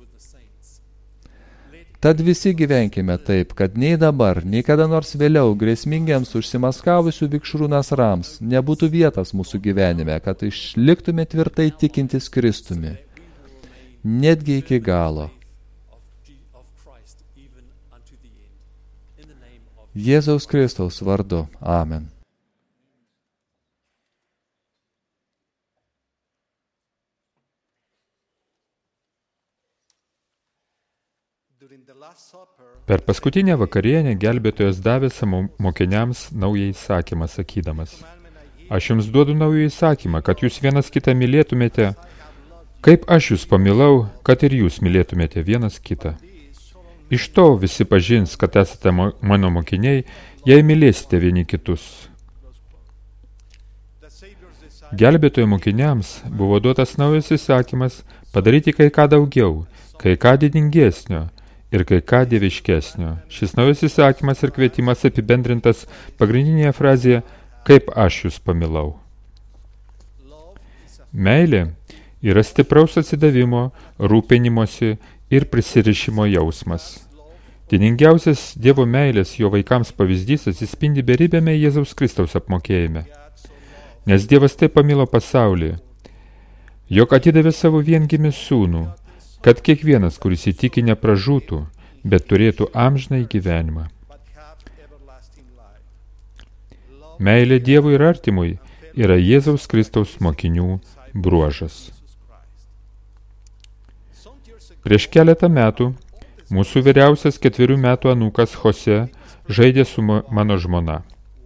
Tad visi gyvenkime taip, kad nei dabar, nei kada nors vėliau grėsmingiams užsimaskavusių vikšrų nasrams nebūtų vietos mūsų gyvenime, kad išliktume tvirtai tikintis Kristumi, netgi iki galo. Jėzaus Kristaus vardu. Amen. Per paskutinę vakarienę gelbėtojas davė savo mokiniams naują įsakymą, sakydamas: Aš jums duodu naują įsakymą, kad jūs vienas kitą mylėtumėte, kaip aš jūs pamilau, kad ir jūs mylėtumėte vienas kitą. Iš to visi pažins, kad esate mano mokiniai, jei mylėsite vieni kitus. Gelbėtojo mokiniams buvo duotas naujas įsakymas padaryti kai ką daugiau, kai ką didingesnio ir kai ką dieviškesnio. Šis naujas įsakymas ir kvietimas apibendrintas pagrindinėje frazėje kaip aš jūs pamilau. Meilė yra stipraus atsidavimo, rūpinimosi ir prisirišimo jausmas. Dieningiausias Dievo meilės jo vaikams pavyzdys atsispindi beribėme Jėzaus Kristaus apmokėjime. Nes Dievas taip pamilo pasaulį, jog atidavė savo viengimį sūnų, kad kiekvienas, kuris įtiki, nepražūtų, bet turėtų amžinąjį gyvenimą. Meilė Dievui ir artimui yra Jėzaus Kristaus mokinių bruožas. Prieš keletą metų mūsų vyriausias ketverių metų anūkas Jose žaidė su mano žmona.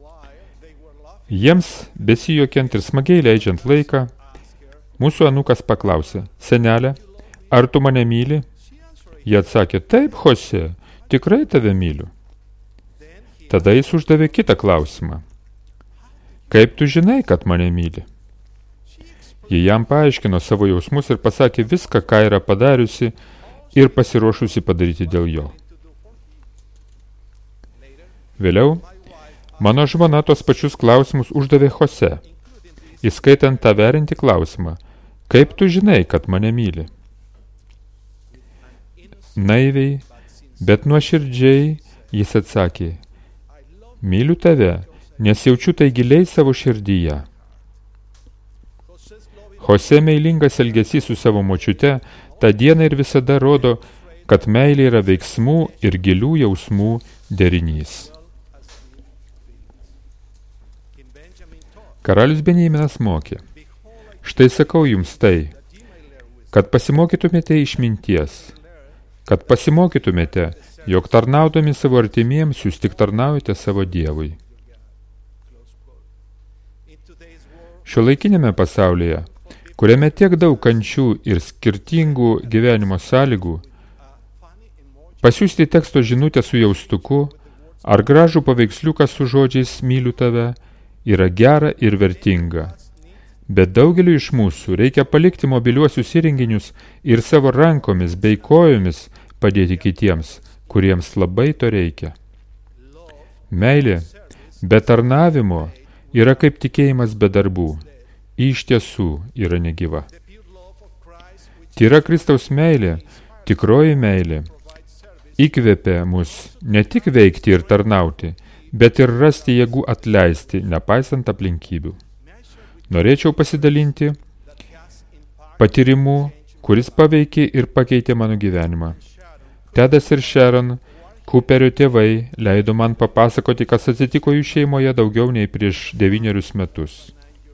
Jiems, besijuokiant ir smagiai leidžiant laiką, mūsų anūkas paklausė: senelė, ar tu mane myli? Jie atsakė: taip, Jose, tikrai tave myliu. Tada jis uždavė kitą klausimą: kaip tu žinai, kad mane myli? Ji jam paaiškino savo jausmus ir pasakė viską, ką yra padariusi ir pasiruošusi padaryti dėl jo. Vėliau mano žmona tos pačius klausimus uždavė Jose, įskaitant tą verinti klausimą: kaip tu žinai, kad mane myli? Naiviai, bet nuoširdžiai jis atsakė: myliu tave, nes jaučiu tai giliai savo širdyje. Jose meilingas elgesys su savo močiute tą dieną ir visada rodo, kad meilė yra veiksmų ir gilių jausmų derinys. Karalius Benjaminas mokė: štai sakau jums tai, kad pasimokytumėte išminties, kad pasimokytumėte, jog tarnaudami savo artimiems jūs tik tarnaujate savo Dievui. Šiuolaikinėme pasaulyje, kuriame tiek daug kančių ir skirtingų gyvenimo sąlygų, pasiųsti teksto žinutę su jaustuku ar gražų paveiksliuką su žodžiais myliu tave yra gera ir vertinga. Bet daugeliu iš mūsų reikia palikti mobiliuosius įrenginius ir savo rankomis bei kojomis padėti kitiems, kuriems labai to reikia. Meilė be tarnavimo yra kaip tikėjimas be darbų. Iš tiesų yra negyva. Tyra Kristaus meilė, tikroji meilė, įkvėpia mus ne tik veikti ir tarnauti, bet ir rasti jėgų atleisti, nepaisant aplinkybių. Norėčiau pasidalinti patyrimu, kuris paveikė ir pakeitė mano gyvenimą. Tedas ir Sharon, Cooperio tėvai, leido man papasakoti, kas atsitiko jų šeimoje daugiau nei prieš devynerius metus.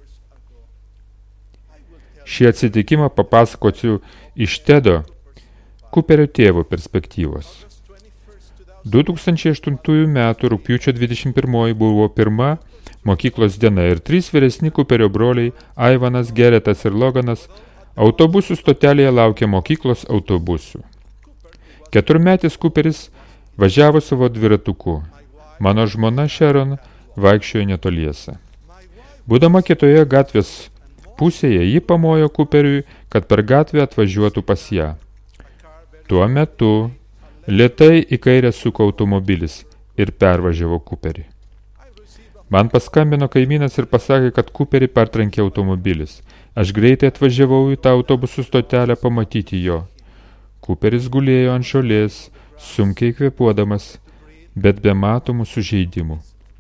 Šį atsitikimą papasakosiu iš Tedo, Cooperio tėvo perspektyvos. du tūkstančiai aštuntųjų metų rugpjūčio dvidešimt pirmoji buvo pirma mokyklos diena ir trys vyresni Cooperio broliai, Ivanas, Geretas ir Loganas, autobusų stotelėje laukė mokyklos autobusų. Keturmetis Cooperis važiavo savo dviratuku. Mano žmona Sharon vaikščiojo netoliese. Būdama kitoje gatvės pusėje, ji pamojo Cooperiui, kad per gatvę atvažiuotų pas ją. Tuo metu lėtai į kairę suko automobilis ir pervažiavo Cooperį. Man paskambino kaimynas ir pasakė, kad Cooperį pertrankė automobilis. Aš greitai atvažiavau į tą autobusų stotelę pamatyti jo. Cooperis gulėjo ant žolės, sunkiai kvėpuodamas, bet be matomų sužeidimų.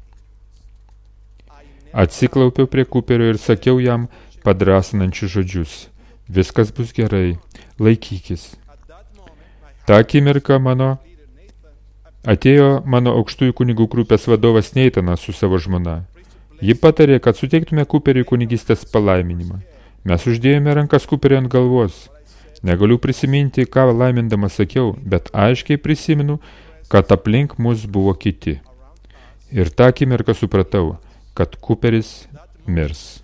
Atsiklaupiau prie Cooperio ir sakiau jam padrasinančius žodžius: viskas bus gerai, laikykis. Ta akimirka mano atėjo mano aukštųjų kunigų grupės vadovas Neitanas su savo žmona. Ji patarė, kad suteiktume Cooperiui kunigystės palaiminimą. Mes uždėjome rankas Cooperiui ant galvos. Negaliu prisiminti, ką laimindamas sakiau, bet aiškiai prisimenu, kad aplink mus buvo kiti. Ir tą akimirką supratau, kad Cooperis mirs.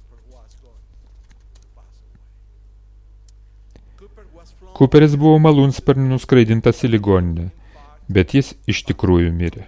Cooperis buvo malūnsparniu nuskraidintas į ligoninę, bet jis iš tikrųjų mirė.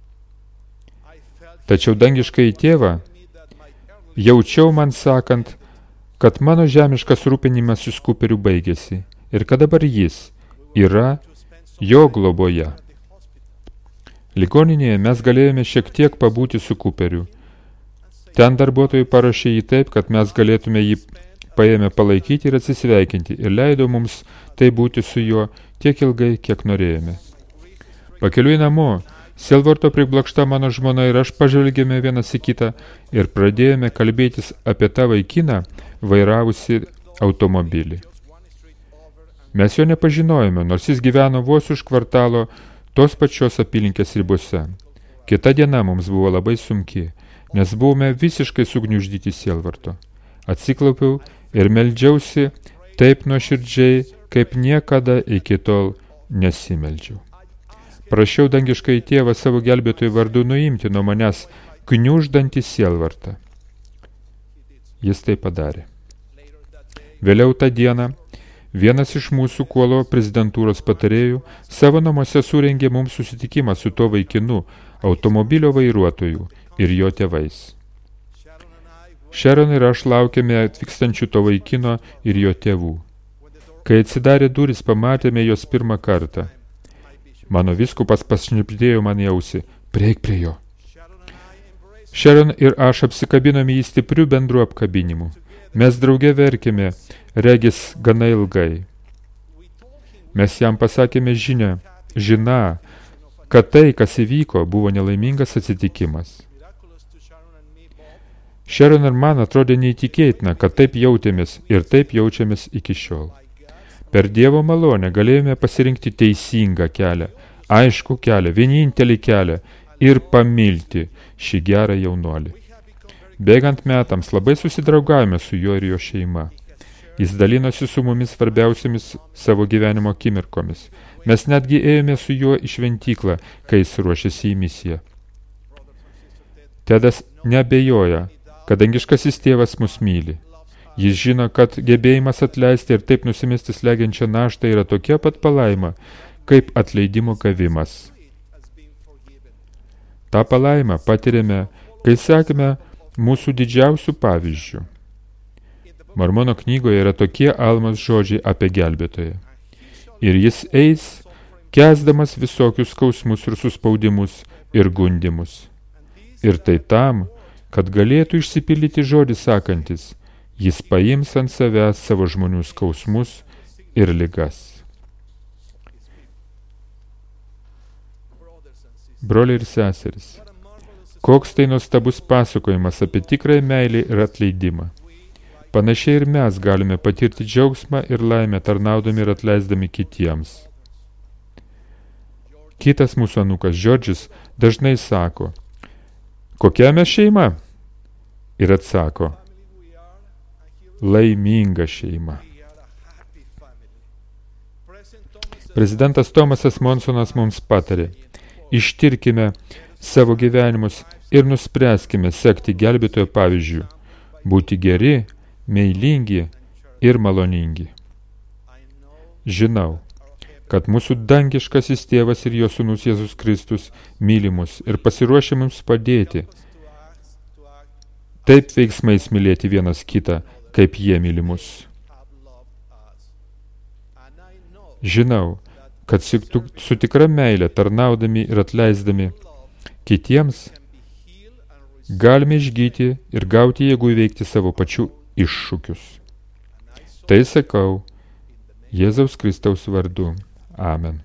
Tačiau dangiškai tėvą jaučiau man sakant, kad mano žemiškas rūpinimas su Cooperiu baigėsi ir kad dabar jis yra jo globoje. Ligoninėje mes galėjome šiek tiek pabūti su Cooperiu. Ten darbuotojai parašė jį taip, kad mes galėtume jį paėmę palaikyti ir atsisveikinti ir leido mums tai būti su juo tiek ilgai, kiek norėjome. Pakeliui namo, Silvarto priblokšta mano žmona ir aš pažvelgėme vienas į kitą ir pradėjome kalbėtis apie tą vaikiną, vairavusi automobilį. Mes jo nepažinojome, nors jis gyveno vos už kvartalo tos pačios apylinkės ribose. Kita diena mums buvo labai sunki, nes buvome visiškai sugniuždyti sielvarto. Atsiklaupiau ir meldžiausi taip nuoširdžiai, kaip niekada iki tol nesimeldžiau. Prašiau dangiškai tėvą savo gelbėtojų vardu nuimti nuo manęs gniuždantį sielvartą. Jis tai padarė. Vėliau tą dieną vienas iš mūsų kuolo prezidentūros patarėjų savo namuose surengė mums susitikimą su tuo vaikinu, automobilio vairuotoju ir jo tėvais. Sharon ir aš laukėme atvykstančių to vaikino ir jo tėvų. Kai atsidarė durys, pamatėme jos pirmą kartą. Mano vyskupas pašnibždėjo man į ausį, prieik prie jo. Sharon ir aš apsikabinome į stiprių bendrų apkabinimų. Mes drauge verkėme, regis gana ilgai. Mes jam pasakėme žinią, žiną, kad tai, kas įvyko, buvo nelaimingas atsitikimas. Sharon ir man atrodė neįtikėtina, kad taip jautėmės ir taip jaučiamės iki šiol. Per Dievo malonę galėjome pasirinkti teisingą kelią, aišku kelią, vienintelį kelią ir pamilti šį gerą jaunuolį. Bėgant metams labai susidraugavome su juo ir jo šeima. Jis dalinosi su mumis svarbiausiamis savo gyvenimo akimirkomis. Mes netgi ėjome su juo į šventyklą, kai jis ruošėsi į misiją. Tedas neabejoja, kad dangiškasis tėvas mus myli. Jis žino, kad gebėjimas atleisti ir taip nusimesti slegiančią naštą yra tokia pat palaima, kaip atleidimo gavimas. Ta palaima patiriame, kai sekame mūsų didžiausių pavyzdžių. Mormono knygoje yra tokie Almos žodžiai apie gelbėtoją. Ir jis eis, kęsdamas visokius skausmus ir suspaudimus ir gundimus. Ir tai tam, kad galėtų išsipildyti žodis sakantis, jis paims ant savęs savo žmonių skausmus ir ligas. Broliai ir seserys, koks tai nuostabus pasakojimas apie tikrąją meilę ir atleidimą. Panašiai ir mes galime patirti džiaugsmą ir laimę tarnaudami ir atleisdami kitiems. Kitas mūsų anūkas Džordžis dažnai sako, kokia mes šeima? Ir atsako, laiminga šeima. Prezidentas Tomasas Monsonas mums patarė, ištirkime savo gyvenimus ir nuspręskime sekti gelbėtojo pavyzdžių, būti geri, meilingi ir maloningi. Žinau, kad mūsų dangiškasis tėvas ir jo sūnus Jėzus Kristus myli mus ir pasiruošia mums padėti, taip veiksmais mylėti vienas kitą, kaip jie myli mus. Žinau, kad su tikra meilė tarnaudami ir atleisdami kitiems galime išgyti ir gauti jėgų įveikti savo pačių iššūkius. Tai sakau Jėzaus Kristaus vardu. Amen.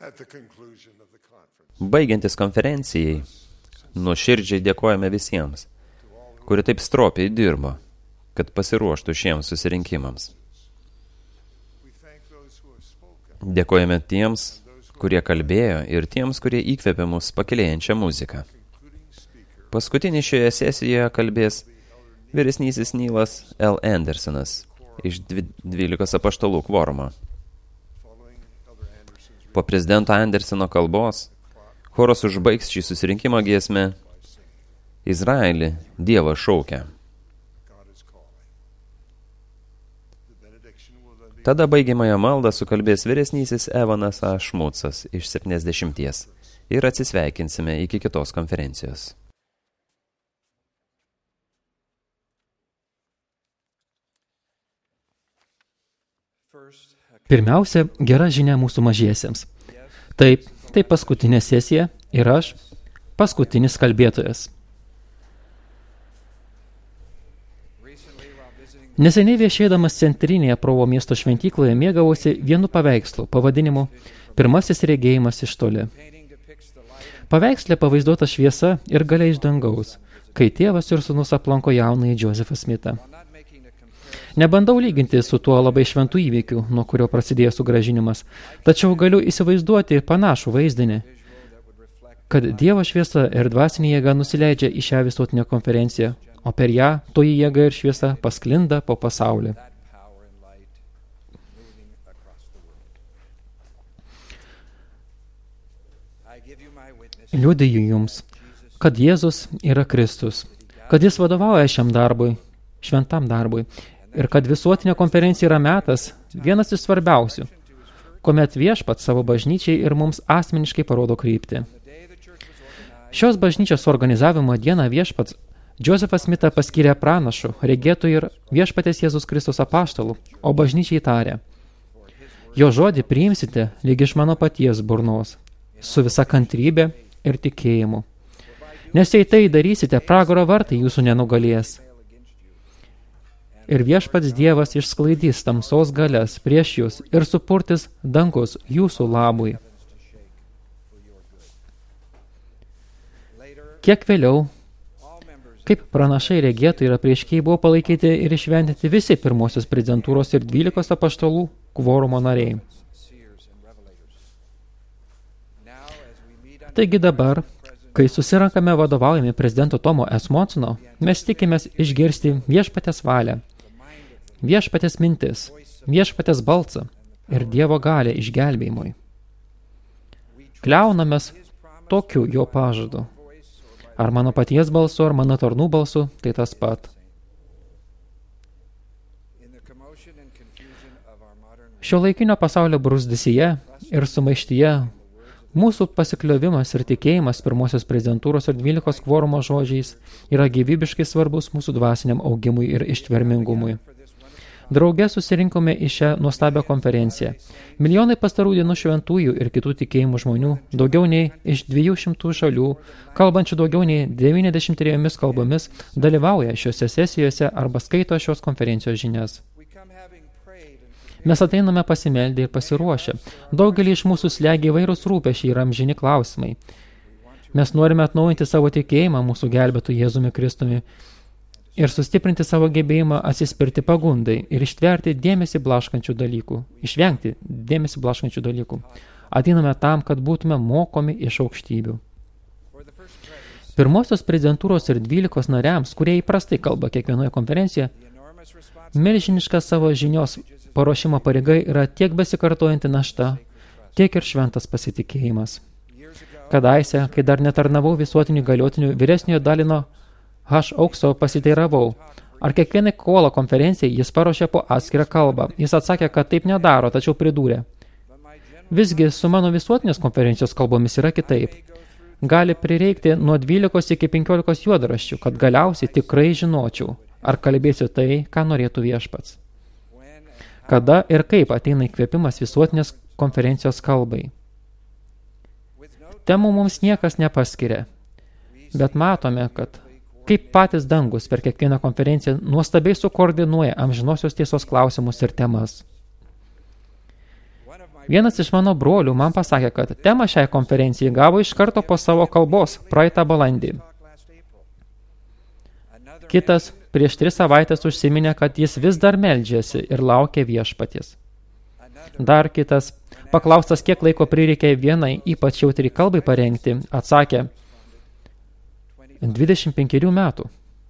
Baigiantis konferencijai, nuoširdžiai dėkojame visiems, kurie taip stropiai dirbo, kad pasiruoštų šiems susirinkimams. Dėkojame tiems, kurie kalbėjo, ir tiems, kurie įkvėpė mus pakilėjančią muziką. Paskutinį šioje sesijoje kalbės vyresnysis Nylas L. Andersonas iš dvylikos apaštalų kvorumo. Po prezidento Andersono kalbos choras užbaigs šį susirinkimo giesmę Izraelį Dievas šaukia. Tada baigiamąją maldą sukalbės vyresnysis Evanas A. Šmucas iš septyniasdešimties ir atsisveikinsime iki kitos konferencijos. Pirmiausia, gera žinia mūsų mažiesiems. Taip, tai paskutinė sesija ir aš paskutinis kalbėtojas. Neseniai viešėdamas centrinėje Provo miesto šventykloje mėgavosi vienu paveikslu pavadinimu Pirmasis regėjimas iš toli. Paveiksle pavaizduota šviesa ir galia iš dangaus, kai tėvas ir sūnus aplanko jaunąjį Josefą Smithą. Nebandau lyginti su tuo labai šventų įvykiu, nuo kurio prasidėjo sugrąžinimas, tačiau galiu įsivaizduoti panašų vaizdinį, kad Dievo šviesa ir dvasinė jėga nusileidžia į šią visuotinę konferenciją, o per ją toji jėga ir šviesa pasklinda po pasaulį. Liudiju jums, kad Jėzus yra Kristus, kad jis vadovauja šiam darbui, šventam darbui, ir kad visuotinė konferencija yra metas, vienas iš svarbiausių, kuomet viešpats savo bažnyčiai ir mums asmeniškai parodo kryptį. Šios bažnyčios organizavimo dieną viešpats Josefą Smithą paskyrė pranašu, regėtų ir viešpatės Jėzus Kristus apaštalų, o bažnyčiai tarė: jo žodį priimsite lyg iš mano paties burnos, su visa kantrybė ir tikėjimu. Nes jei tai darysite, pragaro vartai jūsų nenugalės. Ir viešpats Dievas išsklaidys tamsos galias prieš jūs ir supurtis dangus jūsų labui. Kiek vėliau, kaip pranašai regėtojai ir apreiškėjai buvo palaikyti ir išventinti visi pirmosios prezidentūros ir dvylikos apaštalų kvorumo nariai. Taigi dabar, kai susirankame vadovaujami prezidento Tomo S. Monsono, mes tikimės išgirsti viešpatės valią, viešpatės mintis, viešpatės balsą ir Dievo galią išgelbėjimui. Kliaunamės tokiu jo pažadu. Ar mano paties balsu, ar mano tarnų balsu, tai tas pat. Šio laikinio pasaulio brūzdysyje ir sumaištyje mūsų pasikliovimas ir tikėjimas pirmosios prezidentūros ir dvylikos kvorumo žodžiais yra gyvybiškai svarbus mūsų dvasiniam augimui ir ištvermingumui. Drauge susirinkome į šią nuostabią konferenciją. Milijonai pastarų dienų šventųjų ir kitų tikėjimų žmonių, daugiau nei iš dviejų šimtų šalių, kalbančių daugiau nei devyniasdešimt trijomis kalbomis, dalyvauja šiose sesijose arba skaito šios konferencijos žinias. Mes ateiname pasimeldę ir pasiruošę. Daugelį iš mūsų slegia įvairūs rūpesčiai ir amžini klausimai. Mes norime atnaujinti savo tikėjimą mūsų gelbėtų Jėzumi Kristumi ir sustiprinti savo gebėjimą atsispirti pagundai ir ištverti dėmesį blaškančių dalykų, išvengti dėmesį blaškančių dalykų. Ateiname tam, kad būtume mokomi iš aukštybių. Pirmosios prezidentūros ir dvylikos nariams, kurie įprastai kalba kiekvienoje konferencijoje, milžiniška savo žinios paruošimo pareiga yra tiek besikartojanti našta, tiek ir šventas pasitikėjimas. Kadaise, kai dar netarnavau visuotinių galiotinių vyresniojo Dalino H. Aukso, pasiteiravau, ar kiekvienai kolo konferencijai jis paruošė po atskirą kalbą. Jis atsakė, kad taip nedaro, tačiau pridūrė: visgi su mano visuotinės konferencijos kalbomis yra kitaip. Gali prireikti nuo dvylikos iki penkiolikos juodraščių, kad galiausiai tikrai žinočiau, ar kalbėsiu tai, ką norėtų viešpats. Kada ir kaip ateina įkvėpimas visuotinės konferencijos kalbai. Temų mums niekas nepaskiria, bet matome, kad kaip patys dangus per kiekvieną konferenciją nuostabiai sukoordinuoja amžinosios tiesos klausimus ir temas. Vienas iš mano brolių man pasakė, kad temą šiai konferencijai gavo iš karto po savo kalbos praeitą balandį. Kitas prieš tris savaitės užsiminė, kad jis vis dar meldžiasi ir laukia viešpaties. Dar kitas, paklaustas, kiek laiko prireikė vienai ypač jautri kalbai parengti, atsakė dvidešimt penkerių metų.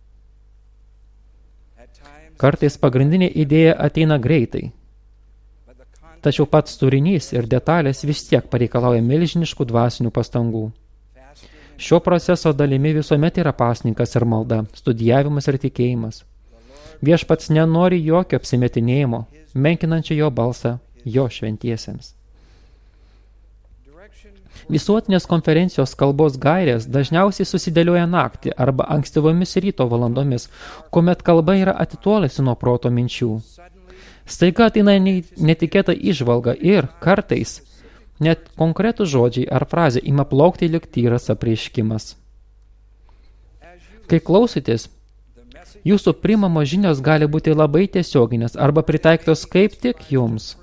Kartais pagrindinė idėja ateina greitai, tačiau pats turinys ir detalės vis tiek pareikalauja milžiniškų dvasinių pastangų. Šio proceso dalimi visuomet yra pasninkas ir malda, studijavimas ir tikėjimas. Viešpats nenori jokio apsimetinėjimo, menkinančio jo balsą jo šventiesiems. Visuotinės konferencijos kalbos gairės dažniausiai susidėlioja naktį arba ankstyvomis ryto valandomis, kuomet kalba yra atitolusi nuo proto minčių. Staiga ateina netikėta įžvalga ir, kartais, net konkretų žodžiai ar frazė ima plaukti lyg tyras apreiškimas. Kai klausotės, jūsų priimamos žinios gali būti labai tiesioginės arba pritaikytos kaip tik jums.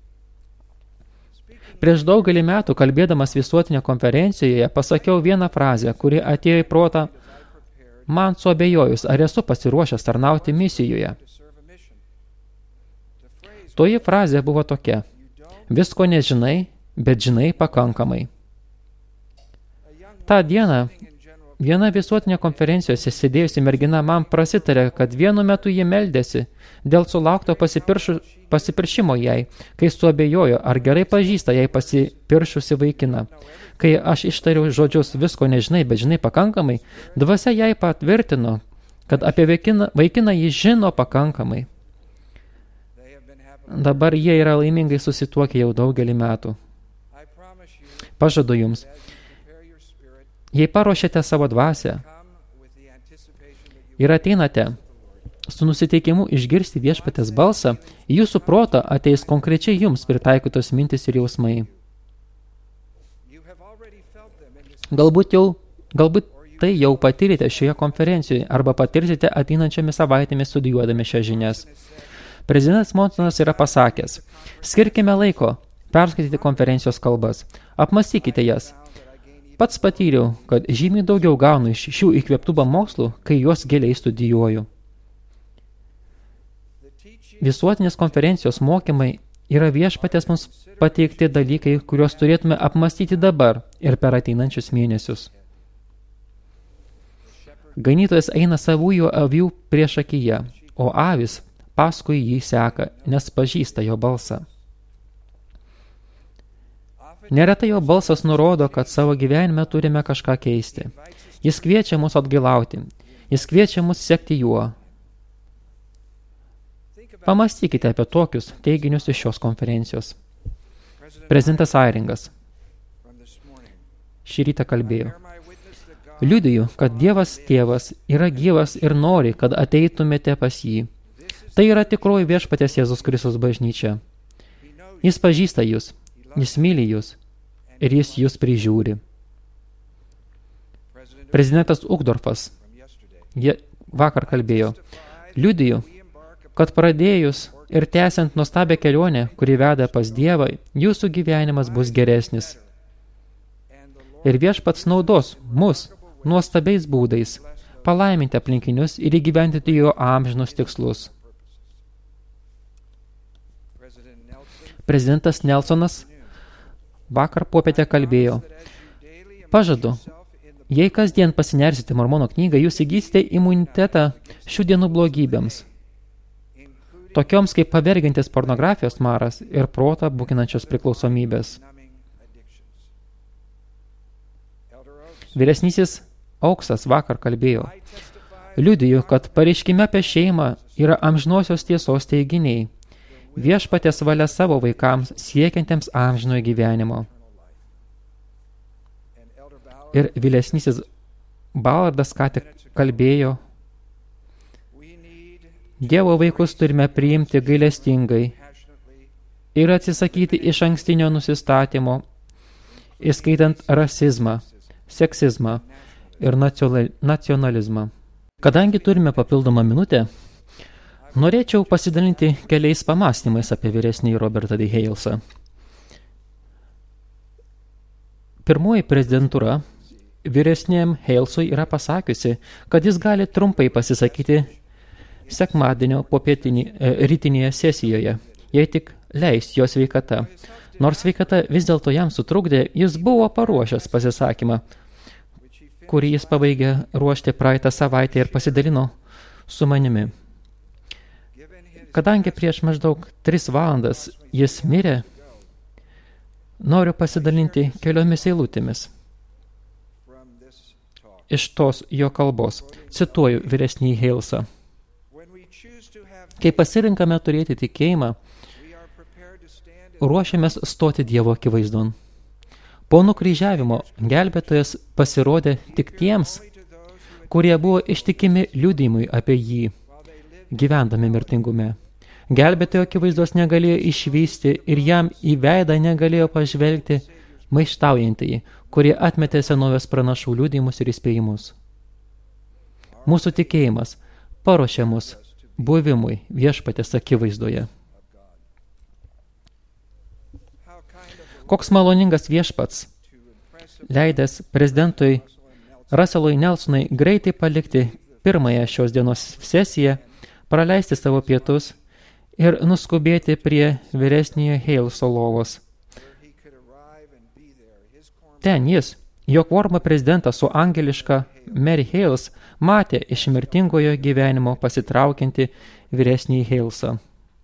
Prieš daugelį metų, kalbėdamas visuotinė konferencijoje, pasakiau vieną frazę, kuri atėjo į protą, man suabejojus, ar esu pasiruošęs tarnauti misijoje. Toji frazė buvo tokia: visko nežinai, bet žinai pakankamai. Ta diena viena visuotinė konferencijose sėdėjusi mergina man prasitarė, kad vienu metu ji meldėsi dėl sulaukto pasipiršu, pasipiršimo jai, kai suabejojo, ar gerai pažįsta jai pasipiršusi vaikiną. Kai aš ištariau žodžius visko nežinai, bet žinai pakankamai, dvasia jai patvirtino, kad apie vaikiną, vaikiną ji žino pakankamai. Dabar jie yra laimingai susituokę jau daugelį metų. Pažadu jums, jei paruošėte savo dvasią ir ateinate su nusiteikimu išgirsti viešpatės balsą, į jūsų protą ateis konkrečiai jums pritaikytos mintis ir jausmai. Galbūt, jau, galbūt tai jau patyrėte šioje konferencijoje arba patirsite ateinančiamis savaitėmis studijuodami šias žinias. Prezidentas Monsonas yra pasakęs, skirkime laiko perskaityti konferencijos kalbas, apmąstykite jas. Pats patyriau, kad žymiai daugiau gaunu iš šių įkvėptų pamokslų, kai juos giliai studijuoju. Visuotinės konferencijos mokymai yra viešpatės mums pateikti dalykai, kuriuos turėtume apmąstyti dabar ir per ateinančius mėnesius. Ganytojas eina savųjų avių priešakyje, o avis paskui jį seka, nes pažįsta jo balsą. Neretai jo balsas nurodo, kad savo gyvenime turime kažką keisti. Jis kviečia mus atgailauti. Jis kviečia mus sekti juo. Pamastykite apie tokius teiginius iš šios konferencijos. Prezidentas Airingas šį rytą kalbėjo. Liudiju, kad Dievas Tėvas yra gyvas ir nori, kad ateitumėte pas jį. Tai yra tikroji viešpaties Jėzus Kristus bažnyčia. Jis pažįsta jūs. Jis myli jūs ir jis jūs prižiūri. Prezidentas Uchtdorfas jie vakar kalbėjo. Liudiju, kad pradėjus ir tęsiant nuostabią kelionę, kuri veda pas Dievą, jūsų gyvenimas bus geresnis. Ir viešpats naudos mus nuostabiais būdais palaiminti aplinkinius ir įgyvendinti jo amžinus tikslus. Prezidentas Nelsonas vakar popietę kalbėjo. Pažadu, jei kasdien pasinersite Mormono knygą, jūs įgysite imunitetą šių dienų blogybėms, tokioms kaip pavergiantis pornografijos maras ir protą bukinančios priklausomybės. Vyresnysis Auksas vakar kalbėjo. Liudiju, kad pareiškime apie šeimą yra amžinosios tiesos teiginiai, viešpatės valia savo vaikams siekiantiems amžinojo gyvenimo. Ir vėlesnysis Ballardas ką tik kalbėjo. Dievo vaikus turime priimti gailestingai ir atsisakyti iš ankstinio nusistatymo, įskaitant rasizmą, seksizmą ir nacionalizmą. Kadangi turime papildomą minutę, norėčiau pasidalinti keliais pamąstymais apie vyresnį Robertą D. Halesą. Pirmoji prezidentūra vyresniam Halesui yra pasakiusi, kad jis gali trumpai pasisakyti sekmadienio popietinį, e, rytinėje sesijoje, jei tik leis jo sveikata. Nors sveikata vis dėlto jam sutrukdė, jis buvo paruošęs pasisakymą, kurį jis pabaigė ruošti praeitą savaitę ir pasidalino su manimi. Kadangi prieš maždaug tris valandas jis mirė, noriu pasidalinti keliomis eilutėmis iš tos jo kalbos. Cituoju vyresnįjį Halesą. Kai pasirinkame turėti tikėjimą, ruošiamės stoti Dievo akivaizdon. Po nukryžiavimo gelbėtojas pasirodė tik tiems, kurie buvo ištikimi liudijimui apie jį, gyvendami mirtingume. Gelbėtojo akivaizdos negalėjo išvysti ir jam į veidą negalėjo pažvelgti maištaujantieji, kurie atmetė senovės pranašų liudijimus ir įspėjimus. Mūsų tikėjimas paruošė mus buvimui viešpatės akivaizdoje. Koks maloningas viešpats, leidęs prezidentui Russellui Nelsonui greitai palikti pirmąją šios dienos sesiją, praleisti savo pietus ir nuskubėti prie vyresniojo Haleso lovos. Ten jis, jo kvormo prezidentas su angeliška Mary Hales, matė iš mirtingojo gyvenimo pasitraukiantį vyresnįjį Halesą.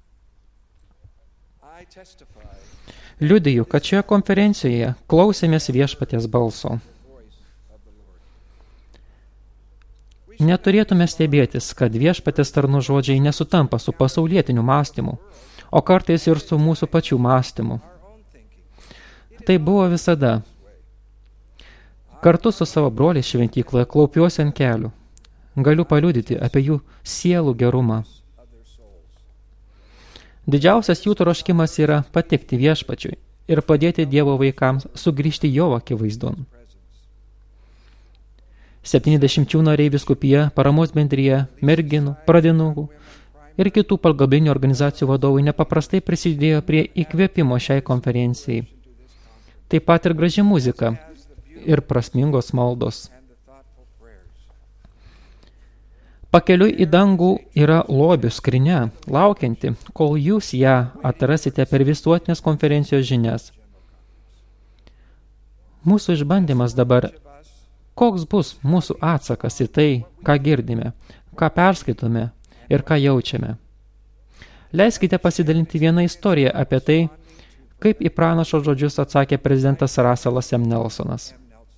Liudiju, kad šioje konferencijoje klausėmės viešpaties balso. Neturėtume stebėtis, kad viešpatės tarnų žodžiai nesutampa su pasaulietiniu mąstymu, o kartais ir su mūsų pačių mąstymu. Tai buvo visada. Kartu su savo broliais šventykloje klaupiuosi ant kelių. Galiu paliudyti apie jų sielų gerumą. Didžiausias jų troškimas yra patikti viešpačiui ir padėti Dievo vaikams sugrįžti jo akivaizdon. septyniasdešimčių nariai vyskupija, paramos bendrija, merginų, pradinukų ir kitų pagalbinių organizacijų vadovai nepaprastai prisidėjo prie įkvėpimo šiai konferencijai. Taip pat ir graži muzika ir prasmingos maldos. Pakeliui į dangų yra lobių skrynia, laukianti, kol jūs ją atrasite per visuotinės konferencijos žinias. Mūsų išbandymas dabar, koks bus mūsų atsakas į tai, ką girdime, ką perskaitome ir ką jaučiame. Leiskite pasidalinti vieną istoriją apie tai, kaip į pranašo žodžius atsakė prezidentas Russellas M. Nelsonas.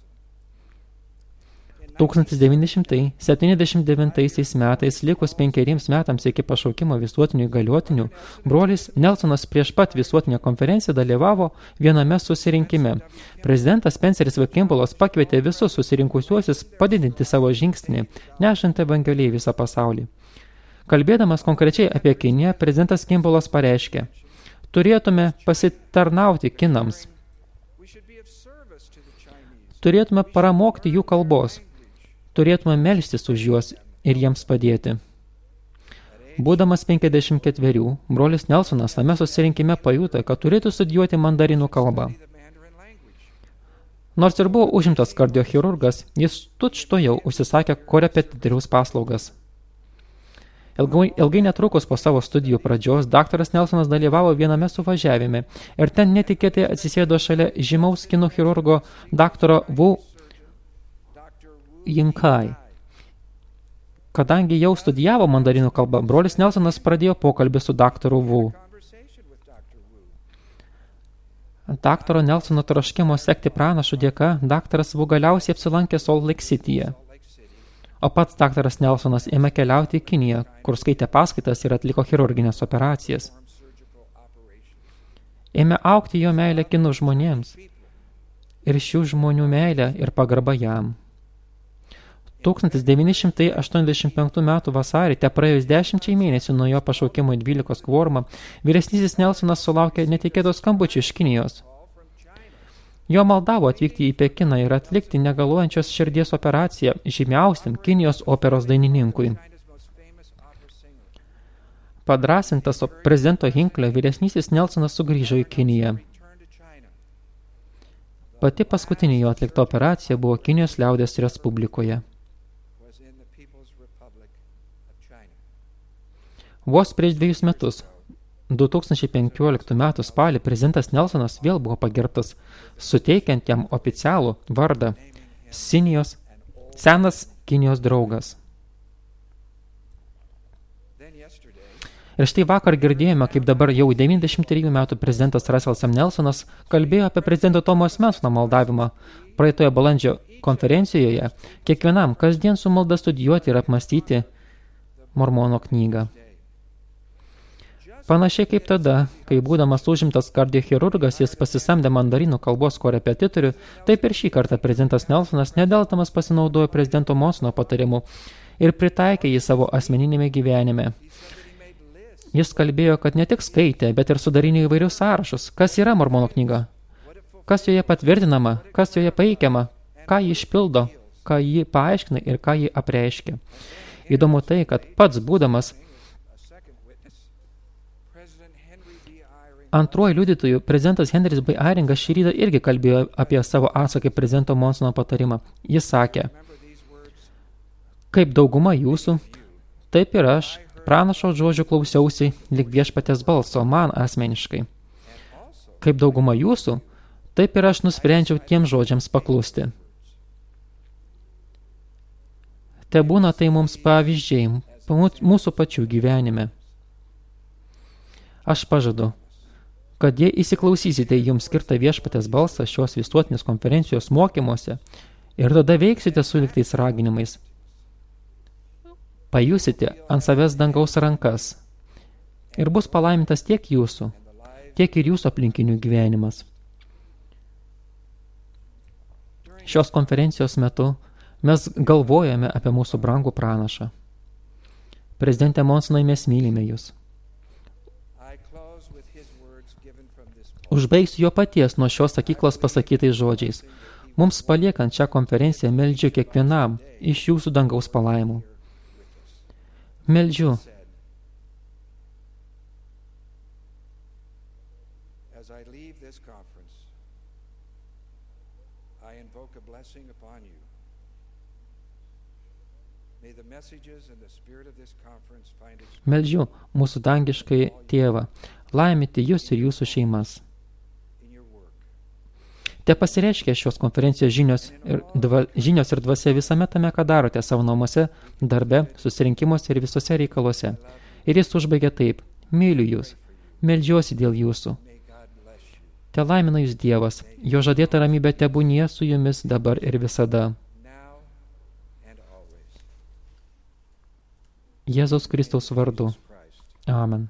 tūkstantis devyni šimtai septyniasdešimt devintaisiais metais, likus penkeriems metams iki pašaukimo visuotinių įgaliotinių, brolis Nelsonas prieš pat visuotinę konferenciją dalyvavo viename susirinkime. Prezidentas Spenceris V. Kimballas pakvietė visus susirinkusiuosius padidinti savo žingsnį, nešant evangeliją į visą pasaulį. Kalbėdamas konkrečiai apie Kiniją, prezidentas Kimballas pareiškė: turėtume pasitarnauti kinams. Turėtume paramokti jų kalbos. Turėtume melstis už juos ir jiems padėti. Būdamas penkiasdešimt ketverių, brolis Nelsonas tame susirinkime pajuto, kad turėtų studijuoti mandarinų kalbą. Nors ir buvo užimtas kardiochirurgas, jis tučtuojau užsisakė korepetitoriaus paslaugas. Ilgai, ilgai netrukus po savo studijų pradžios, daktaras Nelsonas dalyvavo viename suvažiavime ir ten netikėtai atsisėdo šalia žymaus kino chirurgo daktaro Wu Yingkai. Kadangi jau studijavo mandarinų kalbą, brolis Nelsonas pradėjo pokalbį su daktaru Wu. Daktaro Nelsono troškimo sekti pranašų dėka, daktaras Wu galiausiai apsilankė Salt Lake Cityje. O pats daktaras Nelsonas ėmė keliauti į Kiniją, kur skaitė paskaitas ir atliko chirurginės operacijas. Ėmė augti jo meilė kinų žmonėms ir šių žmonių meilė ir pagarba jam. tūkstantis devyni šimtai aštuoniasdešimt penktų metų vasarį, te praėjus dešimčiai mėnesių nuo jo pašaukimo į dvylikos kvormą, vyresnysis Nelsonas sulaukė netikėtos skambučių iš Kinijos. Jo maldavo atvykti į Pekiną ir atlikti negaluojančios širdies operaciją žymiausiam Kinijos operos dainininkui. Padrasintas prezidento Hinklio, vyresnysis Nelsonas sugrįžo į Kiniją. Pati paskutinė jo atlikta operacija buvo Kinijos liaudės Respublikoje. Vos prieš dviejus metus, du tūkstančiai penkioliktų metų spalį, prezidentas Nelsonas vėl buvo pagerbtas, suteikiant jam oficialų vardą Sinijos, senas Kinijos draugas. Ir štai vakar girdėjome, kaip dabar jau devyniasdešimt trejų metų prezidentas Russellas M. Nelsonas kalbėjo apie prezidento Tomo Asmensono maldavimą praeitoje balandžio konferencijoje, kiekvienam kasdien su malda studijuoti ir apmastyti Mormono knygą. Panašiai kaip tada, kai būdamas užimtas kardiochirurgas, jis pasisamdė mandarinų kalbos korepetitorių, taip ir šį kartą prezidentas Nelsonas nedeltamas pasinaudojo prezidento Monsono patarimu ir pritaikė jį savo asmeninėme gyvenime. Jis kalbėjo, kad ne tik skaitė, bet ir sudarinėjo įvairius sąrašus, kas yra Mormono knyga, kas joje patvirtinama, kas joje paikiama, ką ji išpildo, ką ji paaiškina ir ką ji apreiškia. Įdomu tai, kad pats būdamas antruoju liudytoju, prezidentas Henris B. Eyringas šį rytą irgi kalbėjo apie savo atsaką į prezidento Monsono patarimą. Jis sakė, kaip dauguma jūsų, taip ir aš, pranašo žodžių klausiausi lyg viešpaties balso man asmeniškai. Kaip dauguma jūsų, taip ir aš nusprendžiau tiem žodžiams paklusti. Te būna tai mums pavyzdžiai mūsų pačių gyvenime. Aš pažadu, kad jei įsiklausysite jums skirtą viešpatės balsą šios visuotinės konferencijos mokymuose ir tada veiksite suliktais raginimais, pajusite ant savęs dangaus rankas ir bus palaimintas tiek jūsų, tiek ir jūsų aplinkinių gyvenimas. Šios konferencijos metu mes galvojame apie mūsų brangų pranašą. Prezidente Monsonai, mes mylime jūs. Užbaigsiu jo paties nuo šios sakyklos pasakytais žodžiais. Mums paliekant šią konferenciją meldžiu kiekvienam iš jūsų dangaus palaimų. Meldžiu. Meldžiu mūsų dangiškai tėvą, laimyti jūs ir jūsų šeimas. Te pasireiškia šios konferencijos žinios ir, dva, žinios ir dvasia visame tame, ką darote savo namuose, darbe, susirinkimuose ir visose reikaluose. Ir jis užbaigia taip, myliu jūs, meldžiuosi dėl jūsų. Te laimina jūs Dievas, jo žadėta ramybė tebūnie su jumis dabar ir visada. Jėzaus Kristaus vardu. Amen.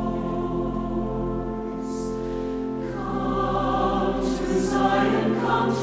Come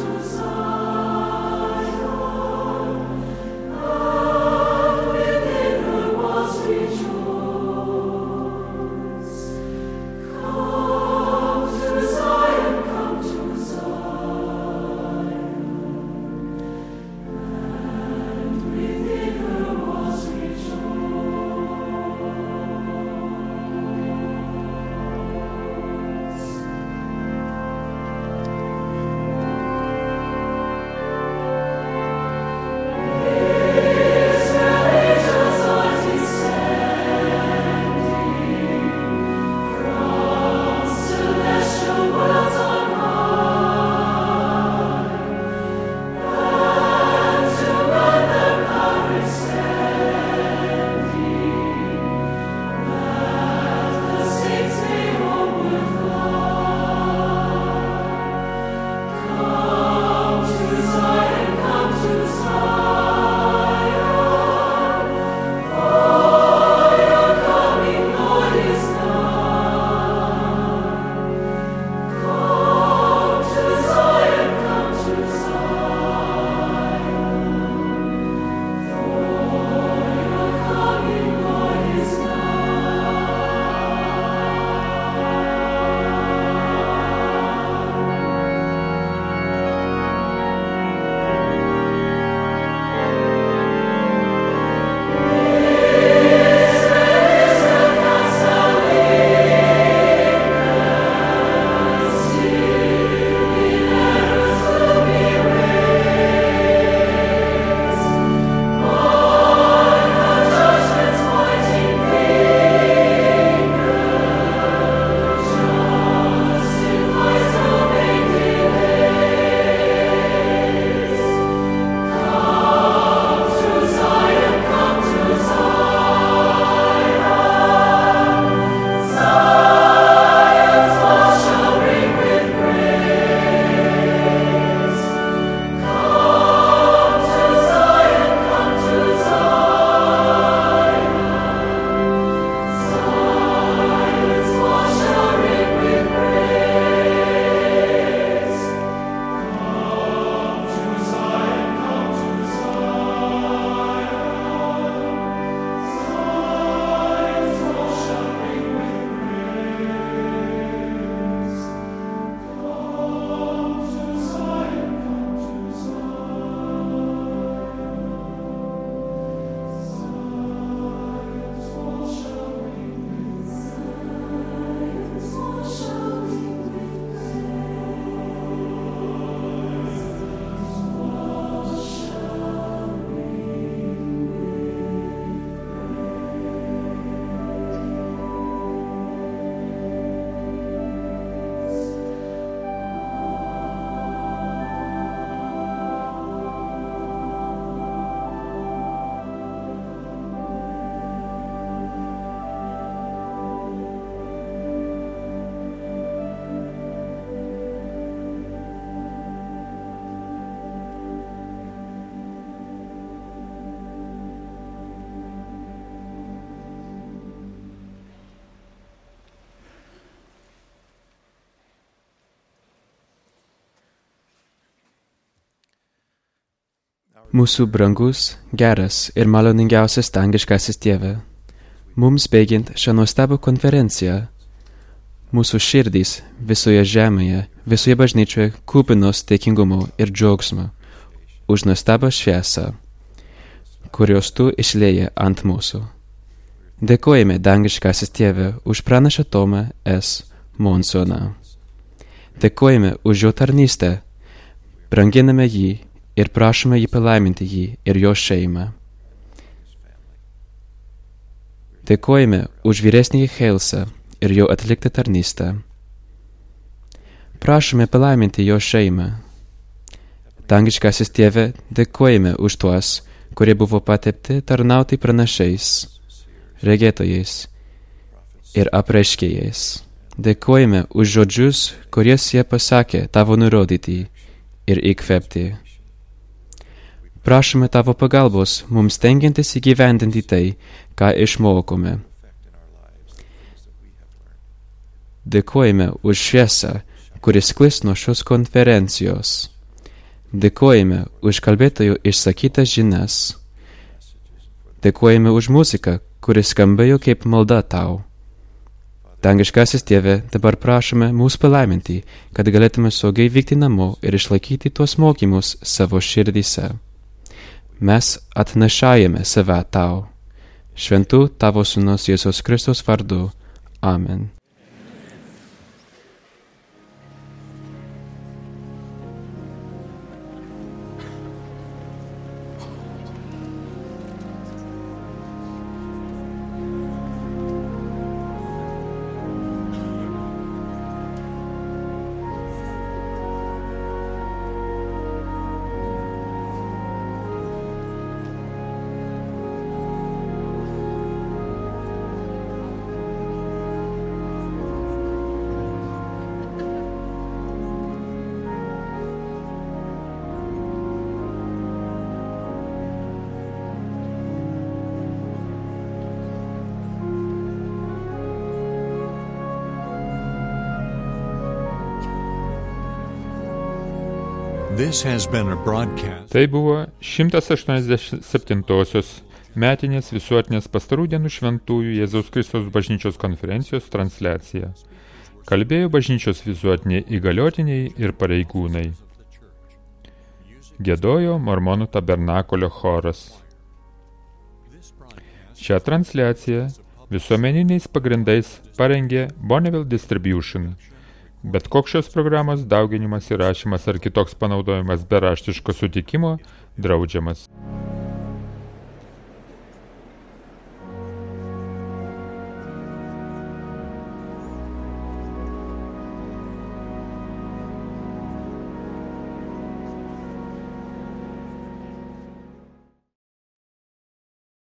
Mūsų brangus, geras ir maloningiausias dangiškasis Tėve, mums baigiant šią nuostabų konferenciją, mūsų širdys visoje žemėje, visoje bažnyčioje kupinos dėkingumo ir džiaugsmo už nuostabą šviesą, kurios tu išlieji ant mūsų. Dėkojame dangiškasis Tėve už pranašą Tomą S. Monsoną. Dėkojame už jo tarnystę, branginame jį ir prašome jį palaiminti jį ir jo šeimą. Dėkojame už vyresnįjį Heilsą ir jo atliktą tarnystę. Prašome palaiminti jo šeimą. Dangiškasis Tėve, dėkojame už tuos, kurie buvo patepti tarnauti pranašais, regėtojais ir apreiškėjais. Dėkojame už žodžius, kuriuos jie pasakė tavo nurodyti ir įkvėpti. Prašome tavo pagalbos mums stengiantis įgyvendinti tai, ką išmokome. Dėkojame už šviesą, kuris sklis nuo šios konferencijos. Dėkojame už kalbėtojų išsakytas žinias. Dėkojame už muziką, kuris skambėjo kaip malda tau. Dangiškasis Tėve, dabar prašome mūsų palaiminti, kad galėtume saugiai vykti namo ir išlaikyti tuos mokymus savo širdyse. Mes atnašajame save tau. Šventų tavo sūnus Jėzus Kristus vardu. Amen. Tai buvo šimtas aštuoniasdešimt septintosios metinės visuotinės pastarų dienų šventųjų Jėzaus Kristaus bažnyčios konferencijos transliacija. Kalbėjo bažnyčios visuotiniai įgaliotiniai ir pareigūnai. Giedojo Mormonų tabernakulio choras. Šią transliaciją visuomeniniais pagrindais parengė Bonneville Distribution. Bet koks šios programos dauginimas, įrašymas ar kitoks panaudojimas be raštiško sutikimo draudžiamas.